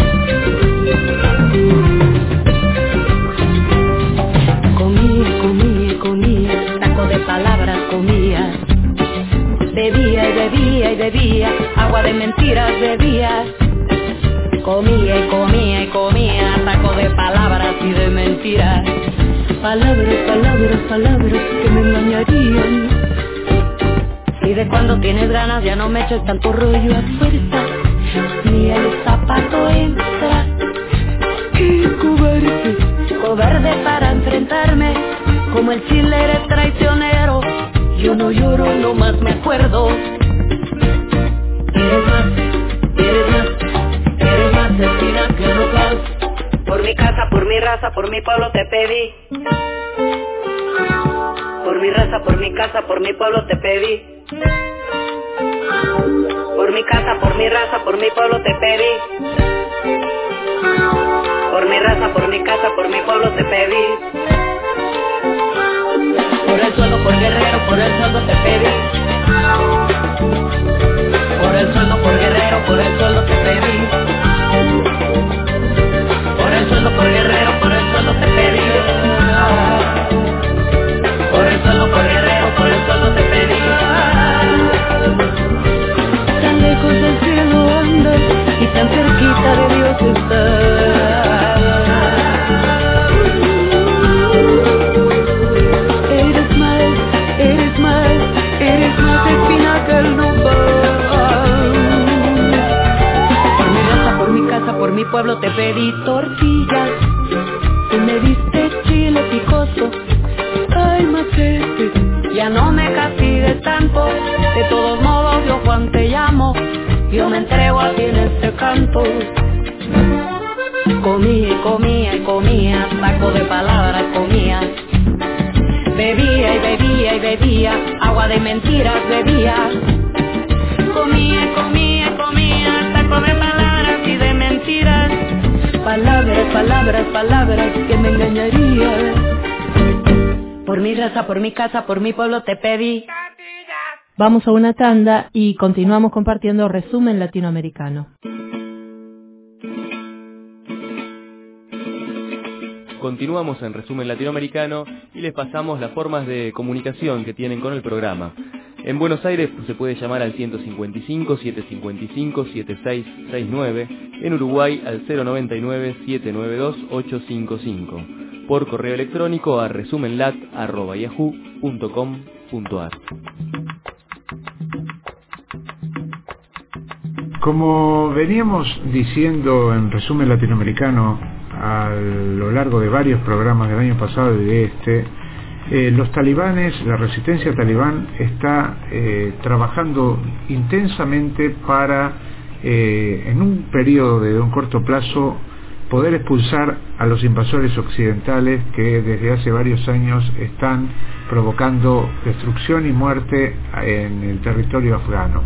Comía, comía, comía, taco de palabras comía. Bebía y bebía y bebía, agua de mentiras bebía. Comía y comía y comía, taco de palabras y de mentiras. Palabras, palabras, palabras que me engañarían. Y de cuando tienes ganas ya no me eches tanto rollo a fuerza. Ni el zapato entra. ¡Qué cobarde! Cobarde para enfrentarme. Como el chile eres traicionero. Yo no lloro, nomás me acuerdo. Eres más, eres más, eres más destina que local. Por mi casa, por mi raza, por mi pueblo te pedí. Por mi raza, por mi casa, por mi pueblo te pedí. Por mi casa, por mi raza, por mi pueblo te pedí. Por mi raza, por mi casa, por mi pueblo te pedí. Por el sueldo, por guerrero, por el sueldo te pedí. Por el sueldo, por guerrero, por el sueldo te pedí. Por el sueldo, por guerrero, por el sueldo te pedí. Por el sueldo, por guerrero, por el sueldo pueblo te pedí tortillas, tú me diste chile picoso. Ay, machete, ya no me castigues tanto, de todos modos yo Juan te llamo, yo me entrego a ti en este canto. Comía y comía y comía, saco de palabras comía. Bebía y bebía y bebía, agua de mentiras bebía. Comía y comía y comía, saco de palabras y de mentiras. Palabras, palabras, palabras que me engañarían. Por mi raza, por mi casa, por mi pueblo te pedí. Vamos a una tanda y continuamos compartiendo Resumen Latinoamericano. Continuamos en Resumen Latinoamericano y les pasamos las formas de comunicación que tienen con el programa. En Buenos Aires se puede llamar al ciento cincuenta y cinco, setecientos cincuenta y cinco, setenta y seis sesenta y nueve, en Uruguay al cero noventa y nueve, setecientos noventa y dos, ochocientos cincuenta y cinco, por correo electrónico a resumenlat arroba yahoo punto com punto ar. Como veníamos diciendo en Resumen Latinoamericano a lo largo de varios programas del año pasado y de este, eh, los talibanes, la resistencia talibán está eh, trabajando intensamente para, eh, en un periodo de un corto plazo, poder expulsar a los invasores occidentales que desde hace varios años están provocando destrucción y muerte en el territorio afgano.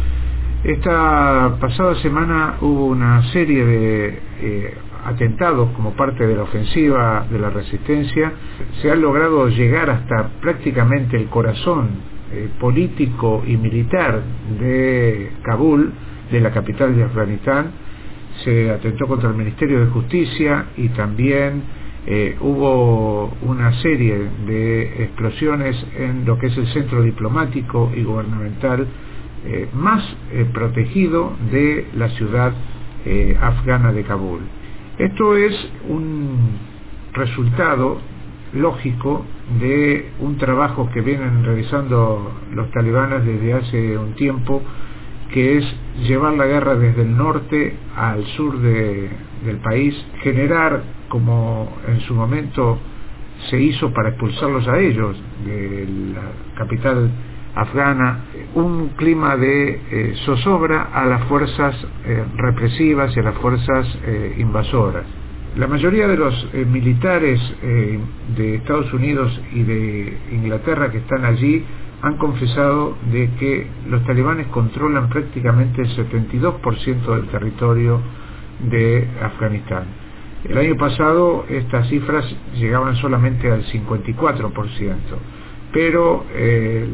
Esta pasada semana hubo una serie de eh, atentados como parte de la ofensiva de la resistencia. Se ha logrado llegar hasta prácticamente el corazón eh, político y militar de Kabul, de la capital de Afganistán. Se atentó contra el Ministerio de Justicia y también eh, hubo una serie de explosiones en lo que es el centro diplomático y gubernamental eh, más eh, protegido de la ciudad eh, afgana de Kabul. Esto es un resultado lógico de un trabajo que vienen realizando los talibanes desde hace un tiempo, que es llevar la guerra desde el norte al sur de, del país, generar, como en su momento se hizo para expulsarlos a ellos de la capital afgana, un clima de eh, zozobra a las fuerzas eh, represivas y a las fuerzas eh, invasoras. La mayoría de los eh, militares eh, de Estados Unidos y de Inglaterra que están allí han confesado de que los talibanes controlan prácticamente el setenta y dos por ciento del territorio de Afganistán. El año pasado estas cifras llegaban solamente al cincuenta y cuatro por ciento, pero eh,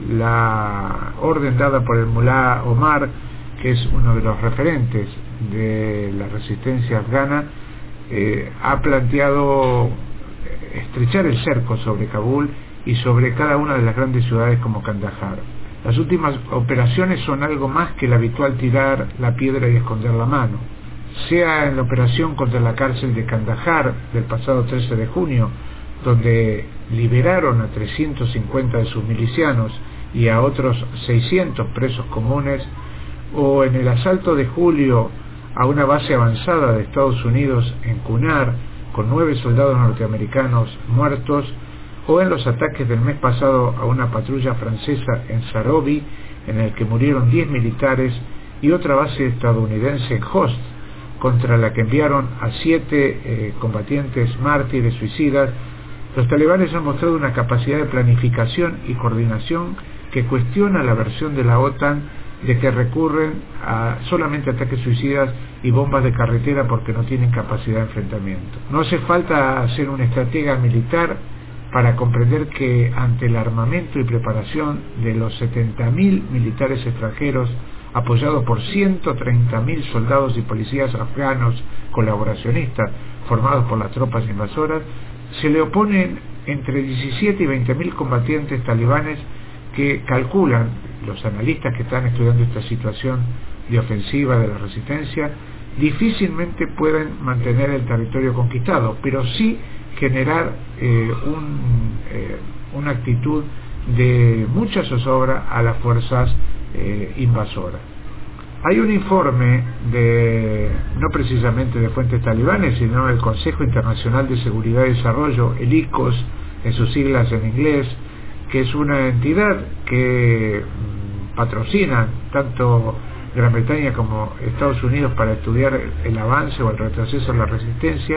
la orden dada por el mulá Omar, que es uno de los referentes de la resistencia afgana, eh, ha planteado estrechar el cerco sobre Kabul y sobre cada una de las grandes ciudades como Kandahar. Las últimas operaciones son algo más que el habitual tirar la piedra y esconder la mano. Sea en la operación contra la cárcel de Kandahar del pasado trece de junio, donde liberaron a trescientos cincuenta de sus milicianos y a otros seiscientos presos comunes, o en el asalto de julio a una base avanzada de Estados Unidos en Kunar, con nueve soldados norteamericanos muertos, o en los ataques del mes pasado a una patrulla francesa en Sarobi, en el que murieron diez militares, y otra base estadounidense en Host, contra la que enviaron a siete eh, combatientes mártires suicidas. Los talibanes han mostrado una capacidad de planificación y coordinación que cuestiona la versión de la OTAN de que recurren a solamente ataques suicidas y bombas de carretera porque no tienen capacidad de enfrentamiento. No hace falta ser un estratega militar para comprender que ante el armamento y preparación de los setenta mil militares extranjeros, apoyados por ciento treinta mil soldados y policías afganos colaboracionistas formados por las tropas invasoras, se le oponen entre diecisiete y veinte mil combatientes talibanes que calculan, los analistas que están estudiando esta situación de ofensiva de la resistencia, difícilmente pueden mantener el territorio conquistado, pero sí generar eh, un, eh, una actitud de mucha zozobra a las fuerzas eh, invasoras. Hay un informe de, no precisamente de fuentes talibanes, sino del Consejo Internacional de Seguridad y Desarrollo, el I C O S, en sus siglas en inglés, que es una entidad que mmm, patrocina tanto Gran Bretaña como Estados Unidos para estudiar el avance o el retroceso de la resistencia,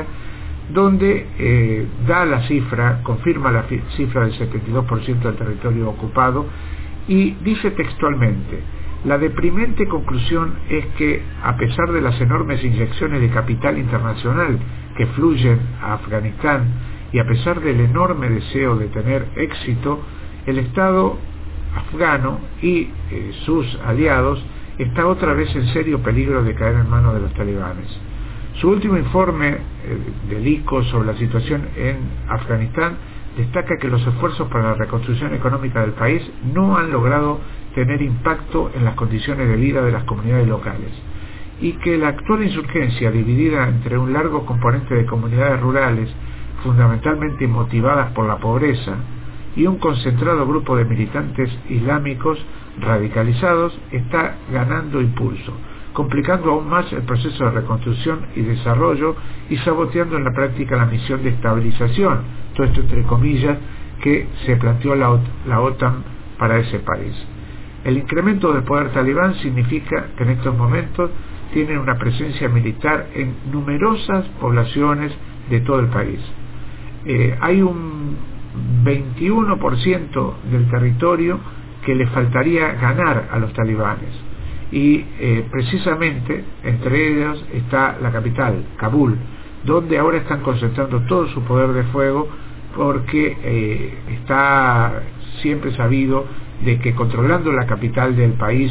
donde eh, da la cifra, confirma la cifra del setenta y dos por ciento del territorio ocupado, y dice textualmente: la deprimente conclusión es que, a pesar de las enormes inyecciones de capital internacional que fluyen a Afganistán y a pesar del enorme deseo de tener éxito, el Estado afgano y eh, sus aliados está otra vez en serio peligro de caer en manos de los talibanes. Su último informe eh, del I C O sobre la situación en Afganistán destaca que los esfuerzos para la reconstrucción económica del país no han logrado tener impacto en las condiciones de vida de las comunidades locales, y que la actual insurgencia, dividida entre un largo componente de comunidades rurales fundamentalmente motivadas por la pobreza y un concentrado grupo de militantes islámicos radicalizados, está ganando impulso, complicando aún más el proceso de reconstrucción y desarrollo y saboteando en la práctica la misión de estabilización, todo esto entre comillas, que se planteó la, la OTAN para ese país. El incremento del poder talibán significa que en estos momentos tienen una presencia militar en numerosas poblaciones de todo el país. Eh, hay un veintiuno por ciento del territorio que le faltaría ganar a los talibanes, y eh, precisamente entre ellos está la capital, Kabul, donde ahora están concentrando todo su poder de fuego, porque eh, está siempre sabido de que controlando la capital del país,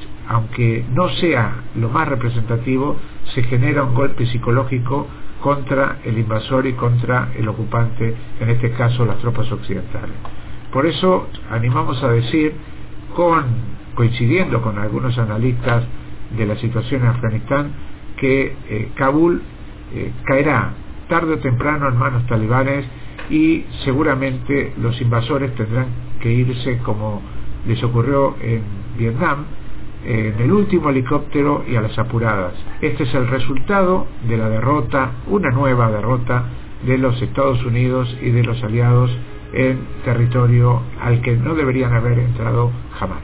aunque no sea lo más representativo, se genera un golpe psicológico contra el invasor y contra el ocupante, en este caso las tropas occidentales. Por eso animamos a decir, con, coincidiendo con algunos analistas de la situación en Afganistán, que eh, Kabul eh, caerá tarde o temprano en manos talibanes, y seguramente los invasores tendrán que irse, como les ocurrió en Vietnam, en el último helicóptero y a las apuradas. Este es el resultado de la derrota, una nueva derrota de los Estados Unidos y de los aliados en territorio al que no deberían haber entrado jamás.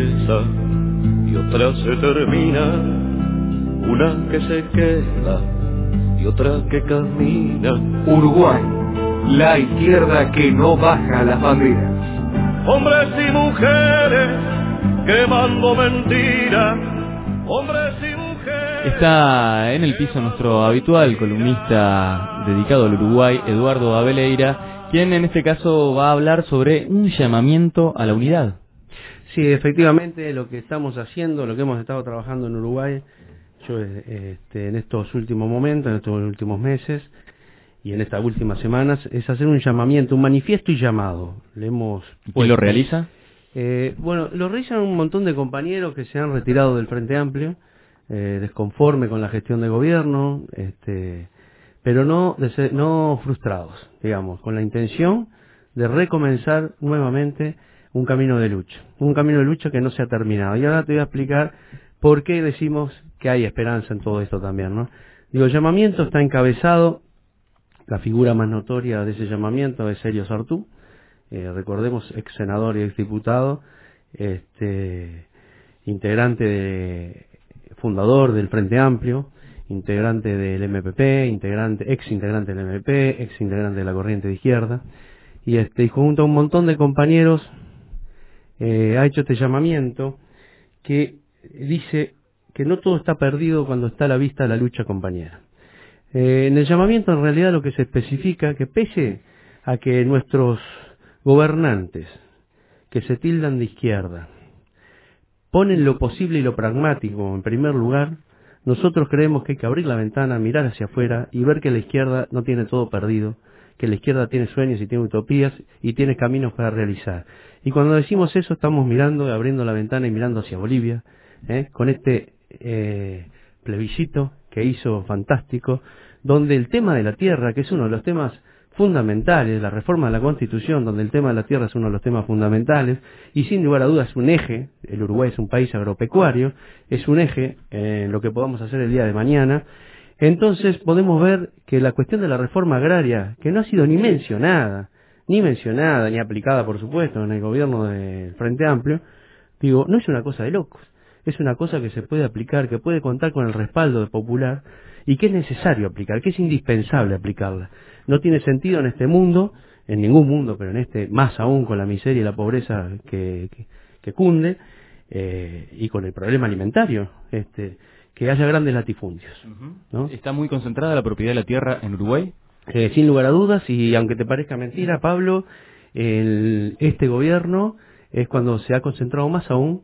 empieza y otra se termina, una que se queda y otra que camina. Uruguay, la izquierda que no baja las banderas. Hombres y mujeres quemando mentiras, hombres y mujeres. Está en el piso nuestro habitual columnista dedicado al Uruguay, Eduardo Abeleira, quien en este caso va a hablar sobre un llamamiento a la unidad. Sí, efectivamente, lo que estamos haciendo, lo que hemos estado trabajando en Uruguay, yo este, en estos últimos momentos, en estos últimos meses y en estas últimas semanas, es hacer un llamamiento, un manifiesto y llamado. Le hemos puesto, ¿Quién lo realiza? Eh, bueno, lo realizan un montón de compañeros que se han retirado del Frente Amplio, eh, desconforme con la gestión de gobierno, este, pero no, dese, no frustrados, digamos, con la intención de recomenzar nuevamente un camino de lucha, un camino de lucha que no se ha terminado. Y ahora te voy a explicar por qué decimos que hay esperanza en todo esto también, ¿no? Digo, el llamamiento está encabezado, la figura más notoria de ese llamamiento es Elio Sartú, eh, recordemos, ex senador y ex diputado, este, integrante de, fundador del Frente Amplio, integrante del M P P, integrante, ex integrante del M P P, ex integrante de la corriente de izquierda, y este, y junto a un montón de compañeros eh, ha hecho este llamamiento que dice que no todo está perdido cuando está a la vista la lucha compañera. Eh, en el llamamiento en realidad lo que se especifica que pese a que nuestros gobernantes que se tildan de izquierda ponen lo posible y lo pragmático en primer lugar, nosotros creemos que hay que abrir la ventana, mirar hacia afuera y ver que la izquierda no tiene todo perdido, que la izquierda tiene sueños y tiene utopías y tiene caminos para realizar. Y cuando decimos eso estamos mirando, abriendo la ventana y mirando hacia Bolivia, ¿eh? con este eh, plebiscito que hizo fantástico, donde el tema de la tierra, que es uno de los temas fundamentales, la reforma de la Constitución, donde el tema de la tierra es uno de los temas fundamentales, y sin lugar a dudas es un eje, el Uruguay es un país agropecuario, es un eje en lo que podamos hacer el día de mañana. Entonces podemos ver que la cuestión de la reforma agraria, que no ha sido ni mencionada, ni mencionada, ni aplicada por supuesto en el gobierno del Frente Amplio, digo, no es una cosa de locos, es una cosa que se puede aplicar, que puede contar con el respaldo de popular, y que es necesario aplicar, que es indispensable aplicarla. No tiene sentido en este mundo, en ningún mundo, pero en este más aún con la miseria y la pobreza que, que, que cunde, eh, y con el problema alimentario, este, que haya grandes latifundios, ¿no? ¿Está muy concentrada la propiedad de la tierra en Uruguay? Eh, sin lugar a dudas, y aunque te parezca mentira, Pablo, el, este gobierno es cuando se ha concentrado más aún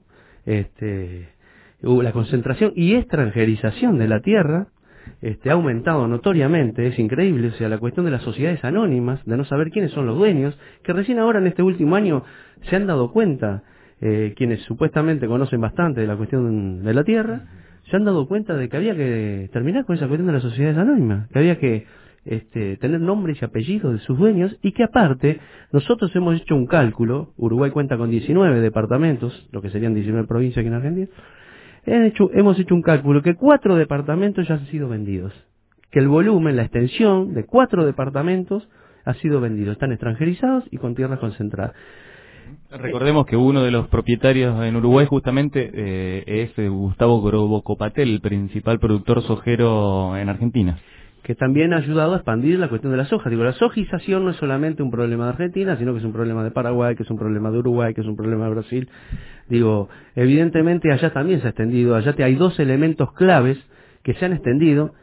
este, la concentración y extranjerización de la tierra. Este, ha aumentado notoriamente, es increíble, o sea, la cuestión de las sociedades anónimas, de no saber quiénes son los dueños, que recién ahora en este último año se han dado cuenta, eh, quienes supuestamente conocen bastante de la cuestión de la tierra, se han dado cuenta de que había que terminar con esa cuestión de las sociedades anónimas, que había que este, tener nombres y apellidos de sus dueños, y que aparte nosotros hemos hecho un cálculo, Uruguay cuenta con diecinueve departamentos, lo que serían diecinueve provincias aquí en Argentina, Hecho, hemos hecho un cálculo que cuatro departamentos ya han sido vendidos, que el volumen, la extensión de cuatro departamentos ha sido vendido, están extranjerizados y con tierras concentradas. Recordemos que uno de los propietarios en Uruguay justamente eh, es Gustavo Grobocopatel, el principal productor sojero en Argentina, que también ha ayudado a expandir la cuestión de la soja. Digo, la sojización no es solamente un problema de Argentina, sino que es un problema de Paraguay, que es un problema de Uruguay, que es un problema de Brasil. Digo, evidentemente allá también se ha extendido, allá hay dos elementos claves que se han extendido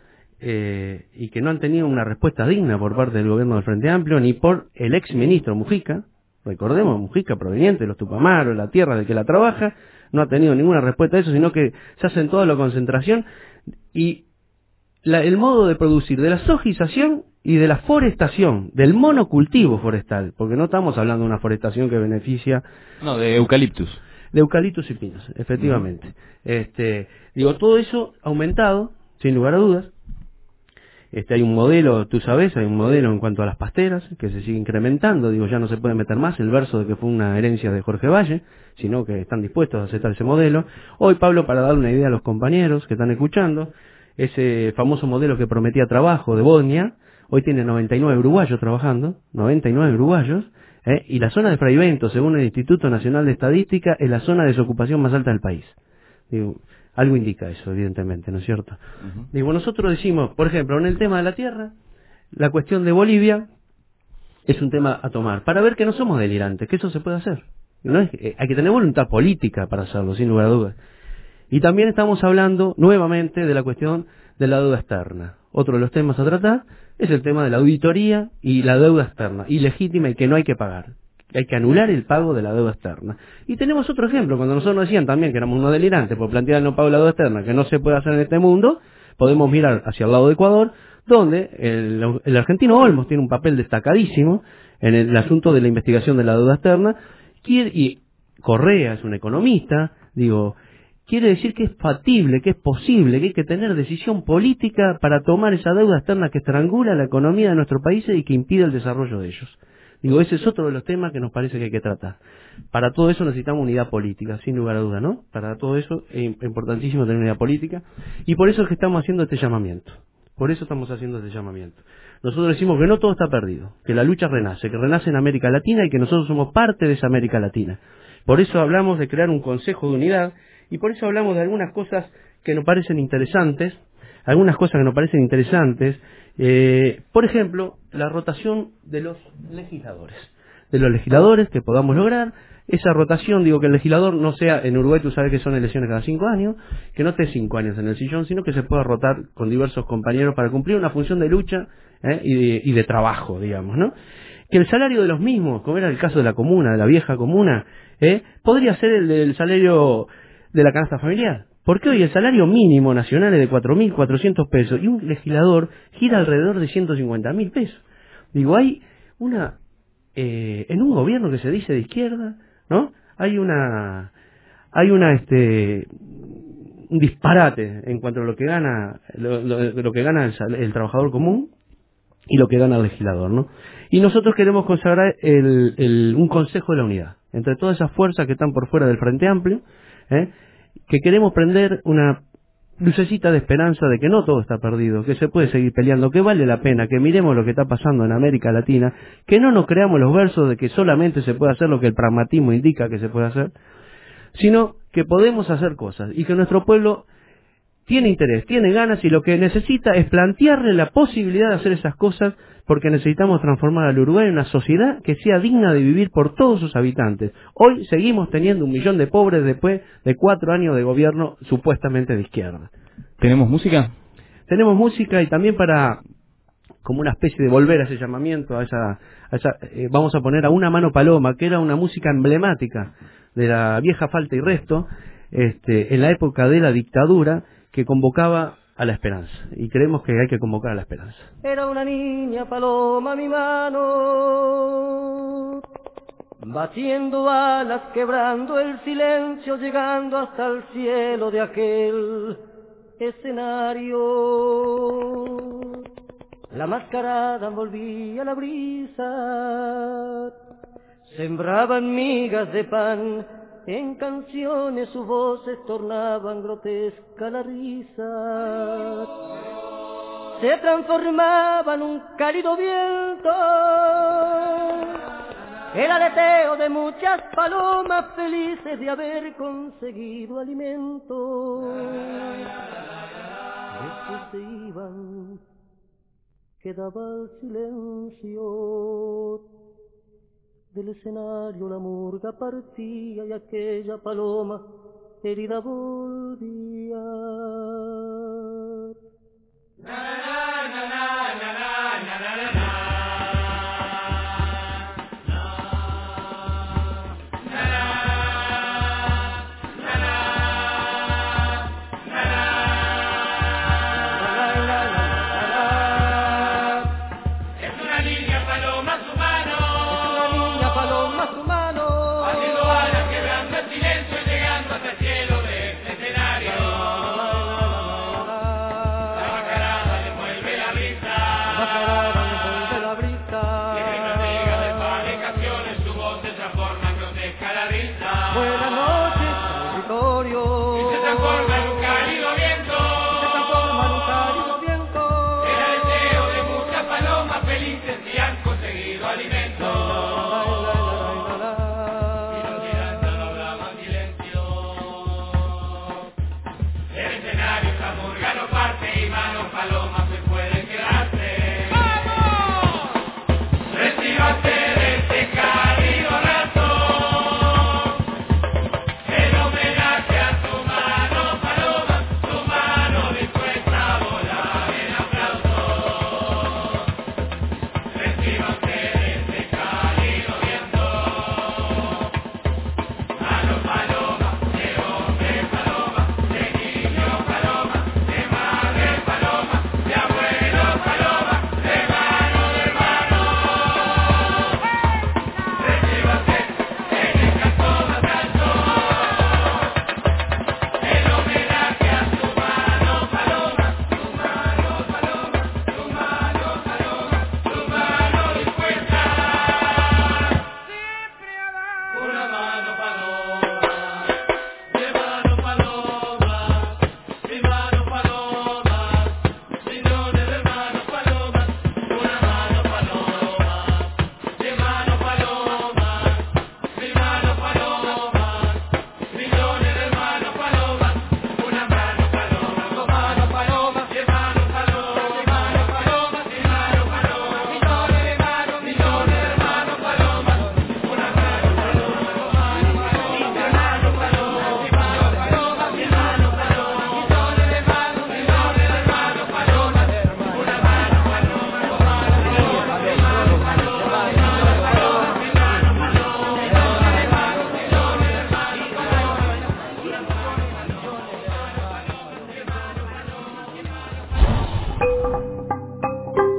eh, y que no han tenido una respuesta digna por parte del gobierno del Frente Amplio, ni por el ex ministro Mujica. Recordemos, Mujica, proveniente de los Tupamaros, la tierra de que la trabaja, no ha tenido ninguna respuesta a eso, sino que se ha acentuado la concentración y La, el modo de producir de la sojización y de la forestación, del monocultivo forestal, porque no estamos hablando de una forestación que beneficia... No, de eucaliptus. De eucaliptus y pinos, efectivamente. Uh-huh. Este, digo, todo eso ha aumentado, sin lugar a dudas. Este, hay un modelo, tú sabes, hay un modelo en cuanto a las pasteras, que se sigue incrementando, digo, ya no se puede meter más el verso de que fue una herencia de Jorge Valle, sino que están dispuestos a aceptar ese modelo. Hoy, Pablo, para darle una idea a los compañeros que están escuchando, ese famoso modelo que prometía trabajo de Bosnia, hoy tiene noventa y nueve uruguayos trabajando, noventa y nueve uruguayos, ¿eh? Y la zona de Fraivento, según el Instituto Nacional de Estadística, es la zona de desocupación más alta del país. Digo, algo indica eso, evidentemente, ¿no es cierto? Uh-huh. Digo, nosotros decimos, por ejemplo, en el tema de la tierra, la cuestión de Bolivia es un tema a tomar, para ver que no somos delirantes, que eso se puede hacer. No es, eh, hay que tener voluntad política para hacerlo, sin lugar a dudas. Y también estamos hablando nuevamente de la cuestión de la deuda externa. Otro de los temas a tratar es el tema de la auditoría y la deuda externa, ilegítima y que no hay que pagar. Hay que anular el pago de la deuda externa. Y tenemos otro ejemplo, cuando nosotros nos decían también que éramos unos delirantes por plantear el no pago de la deuda externa, que no se puede hacer en este mundo, podemos mirar hacia el lado de Ecuador, donde el, el argentino Olmos tiene un papel destacadísimo en el, el asunto de la investigación de la deuda externa, quiere, y Correa es un economista, digo, quiere decir que es factible, que es posible, que hay que tener decisión política para tomar esa deuda externa que estrangula la economía de nuestros países y que impide el desarrollo de ellos. Digo, ese es otro de los temas que nos parece que hay que tratar. Para todo eso necesitamos unidad política, sin lugar a duda, ¿no? Para todo eso es importantísimo tener unidad política y por eso es que estamos haciendo este llamamiento. Por eso estamos haciendo este llamamiento. Nosotros decimos que no todo está perdido, que la lucha renace, que renace en América Latina y que nosotros somos parte de esa América Latina. Por eso hablamos de crear un Consejo de Unidad y por eso hablamos de algunas cosas que nos parecen interesantes, algunas cosas que nos parecen interesantes, eh, por ejemplo, la rotación de los legisladores, de los legisladores que podamos lograr, esa rotación, digo que el legislador no sea, en Uruguay tú sabes que son elecciones cada cinco años, que no esté cinco años en el sillón, sino que se pueda rotar con diversos compañeros para cumplir una función de lucha eh, y, de, y de trabajo, digamos, ¿no? Que el salario de los mismos, como era el caso de la comuna, de la vieja comuna, eh, podría ser el del salario de la canasta familiar. Porque hoy el salario mínimo nacional es de cuatro mil cuatrocientos pesos y un legislador gira alrededor de ciento cincuenta mil pesos. Digo, hay una... Eh, en un gobierno que se dice de izquierda, ¿no? Hay una... Hay una, este... un disparate en cuanto a lo que gana lo, lo, lo que gana el, el trabajador común y lo que gana el legislador, ¿no? Y nosotros queremos consagrar el, el, un Consejo de la Unidad entre todas esas fuerzas que están por fuera del Frente Amplio, ¿eh? Que queremos prender una lucecita de esperanza de que no todo está perdido, que se puede seguir peleando, que vale la pena, que miremos lo que está pasando en América Latina, que no nos creamos los versos de que solamente se puede hacer lo que el pragmatismo indica que se puede hacer, sino que podemos hacer cosas y que nuestro pueblo tiene interés, tiene ganas y lo que necesita es plantearle la posibilidad de hacer esas cosas porque necesitamos transformar al Uruguay en una sociedad que sea digna de vivir por todos sus habitantes. Hoy seguimos teniendo un millón de pobres después de cuatro años de gobierno supuestamente de izquierda. ¿Tenemos música? Tenemos música y también para, como una especie de volver a ese llamamiento, a esa, a esa eh, vamos a poner a Una Mano Paloma, que era una música emblemática de la vieja Falta y Resto, este, en la época de la dictadura, que convocaba a la esperanza, y creemos que hay que convocar a la esperanza. Era una niña paloma mi mano, batiendo alas, quebrando el silencio, llegando hasta el cielo de aquel escenario. La mascarada envolvía la brisa, sembraban migas de pan, en canciones sus voces tornaban grotesca la risa. Se transformaba en un cálido viento, el aleteo de muchas palomas felices de haber conseguido alimento. Después se iban, quedaba el silencio. Del escenario la murga partía y aquella paloma herida volvía. Na, na, na, na, na, na, na, na, na.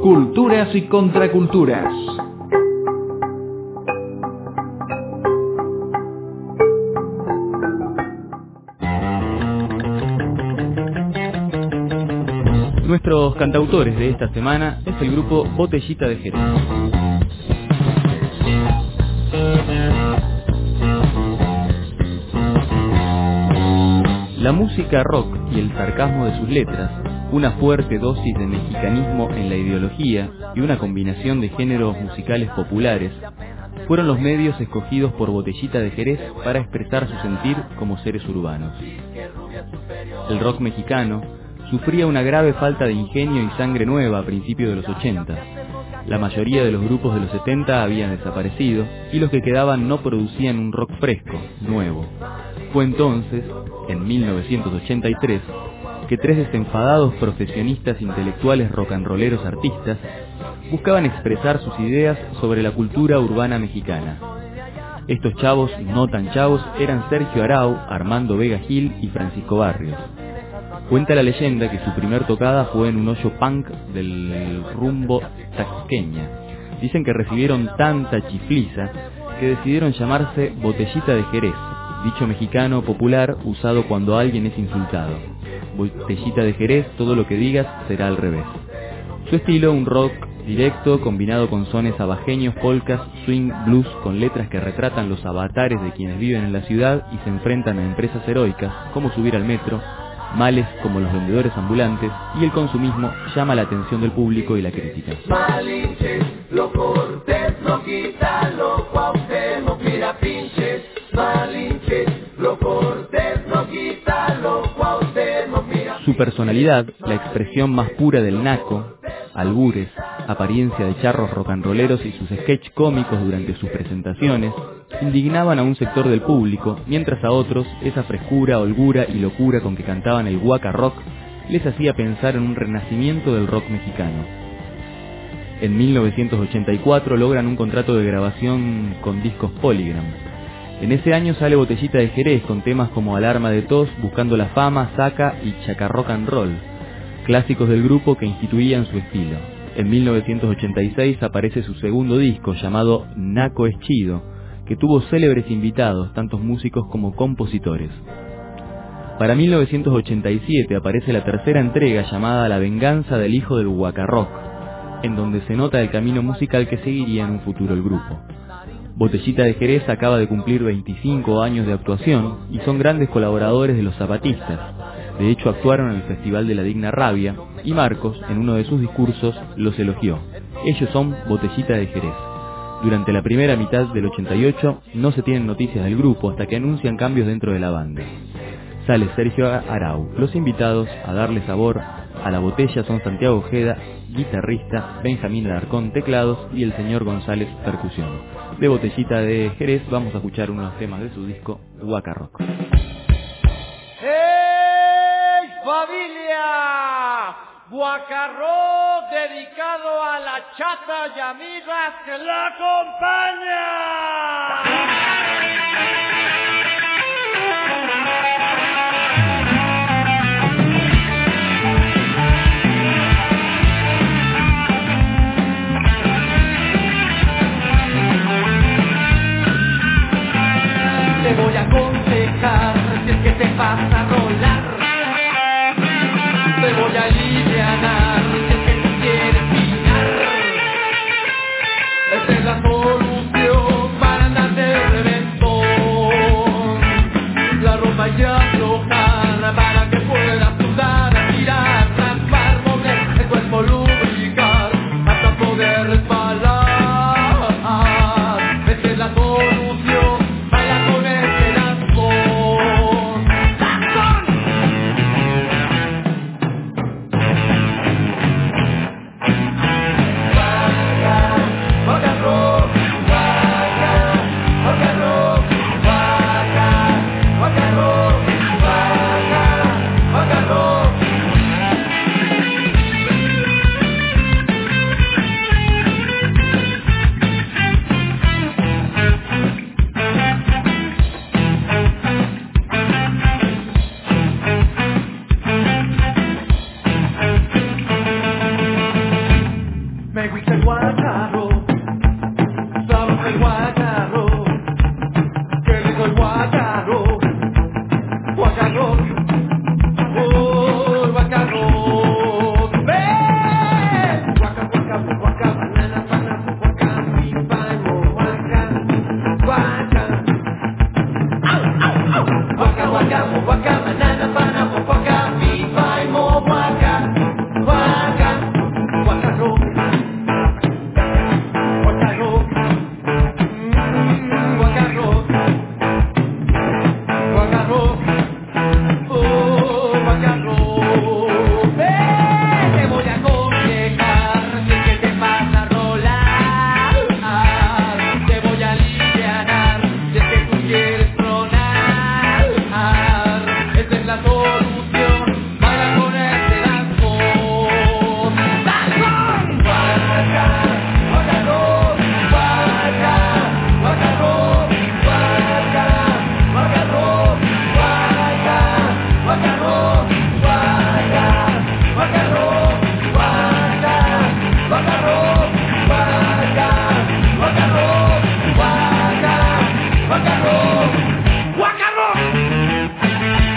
Culturas y contraculturas. Nuestros cantautores de esta semana es el grupo Botellita de Jerez. La música rock y el sarcasmo de sus letras, una fuerte dosis de mexicanismo en la ideología y una combinación de géneros musicales populares, fueron los medios escogidos por Botellita de Jerez para expresar su sentir como seres urbanos. El rock mexicano sufría una grave falta de ingenio y sangre nueva a principios de los ochenta. La mayoría de los grupos de los setenta habían desaparecido y los que quedaban no producían un rock fresco, nuevo. Fue entonces, en mil novecientos ochenta y tres, que tres desenfadados profesionistas intelectuales rock and rolleros artistas buscaban expresar sus ideas sobre la cultura urbana mexicana. Estos chavos no tan chavos eran Sergio Arau, Armando Vega Gil y Francisco Barrios. Cuenta la leyenda que su primer tocada fue en un hoyo punk del rumbo Taxqueña. Dicen que recibieron tanta chifliza que decidieron llamarse Botellita de Jerez, dicho mexicano popular usado cuando alguien es insultado. Botellita de Jerez, todo lo que digas será al revés. Su estilo, un rock directo combinado con sones abajeños, polcas, swing, blues, con letras que retratan los avatares de quienes viven en la ciudad y se enfrentan a empresas heroicas, como subir al metro, males como los vendedores ambulantes, y el consumismo llama la atención del público y la crítica. Malinches, lo cortés no quita, lo cuauhtémoc, mira pinches. Malinches, lo cortés no quita, lo cuauhtémoc, mira. Su personalidad, la expresión más pura del naco, albures, apariencia de charros rocanroleros y sus sketch cómicos durante sus presentaciones, indignaban a un sector del público, mientras a otros esa frescura, holgura y locura con que cantaban el guaca rock les hacía pensar en un renacimiento del rock mexicano. En mil novecientos ochenta y cuatro logran un contrato de grabación con Discos Polygram. En ese año sale Botellita de Jerez con temas como Alarma de Tos, Buscando la Fama, Saca y Chaca Rock and Roll, clásicos del grupo que instituían su estilo. En mil novecientos ochenta y seis aparece su segundo disco llamado Naco es Chido, que tuvo célebres invitados, tantos músicos como compositores. Para mil novecientos ochenta y siete aparece la tercera entrega llamada La Venganza del Hijo del Guacarrock, en donde se nota el camino musical que seguiría en un futuro el grupo. Botellita de Jerez acaba de cumplir veinticinco años de actuación y son grandes colaboradores de los zapatistas. De hecho, actuaron en el Festival de la Digna Rabia y Marcos, en uno de sus discursos, los elogió. Ellos son Botellita de Jerez. Durante la primera mitad del ochenta y ocho no se tienen noticias del grupo hasta que anuncian cambios dentro de la banda. Sale Sergio Arau. Los invitados a darle sabor a la botella son Santiago Ojeda, guitarrista, Benjamín Alarcón, teclados, y el señor González, percusión. De Botellita de Jerez vamos a escuchar unos temas de su disco Guaca Rock. ¡Hey, familia! Guacarro dedicado a la chata y amigas que la acompañan. Te voy a aconsejar si es que te vas a rolar. Te voy a alivianar si es que tú quieres pinar. Esta es la solución para andar de reventón. La ropa ya afloja.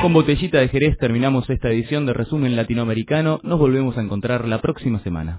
Con Botellita de Jerez terminamos esta edición de Resumen Latinoamericano. Nos volvemos a encontrar la próxima semana.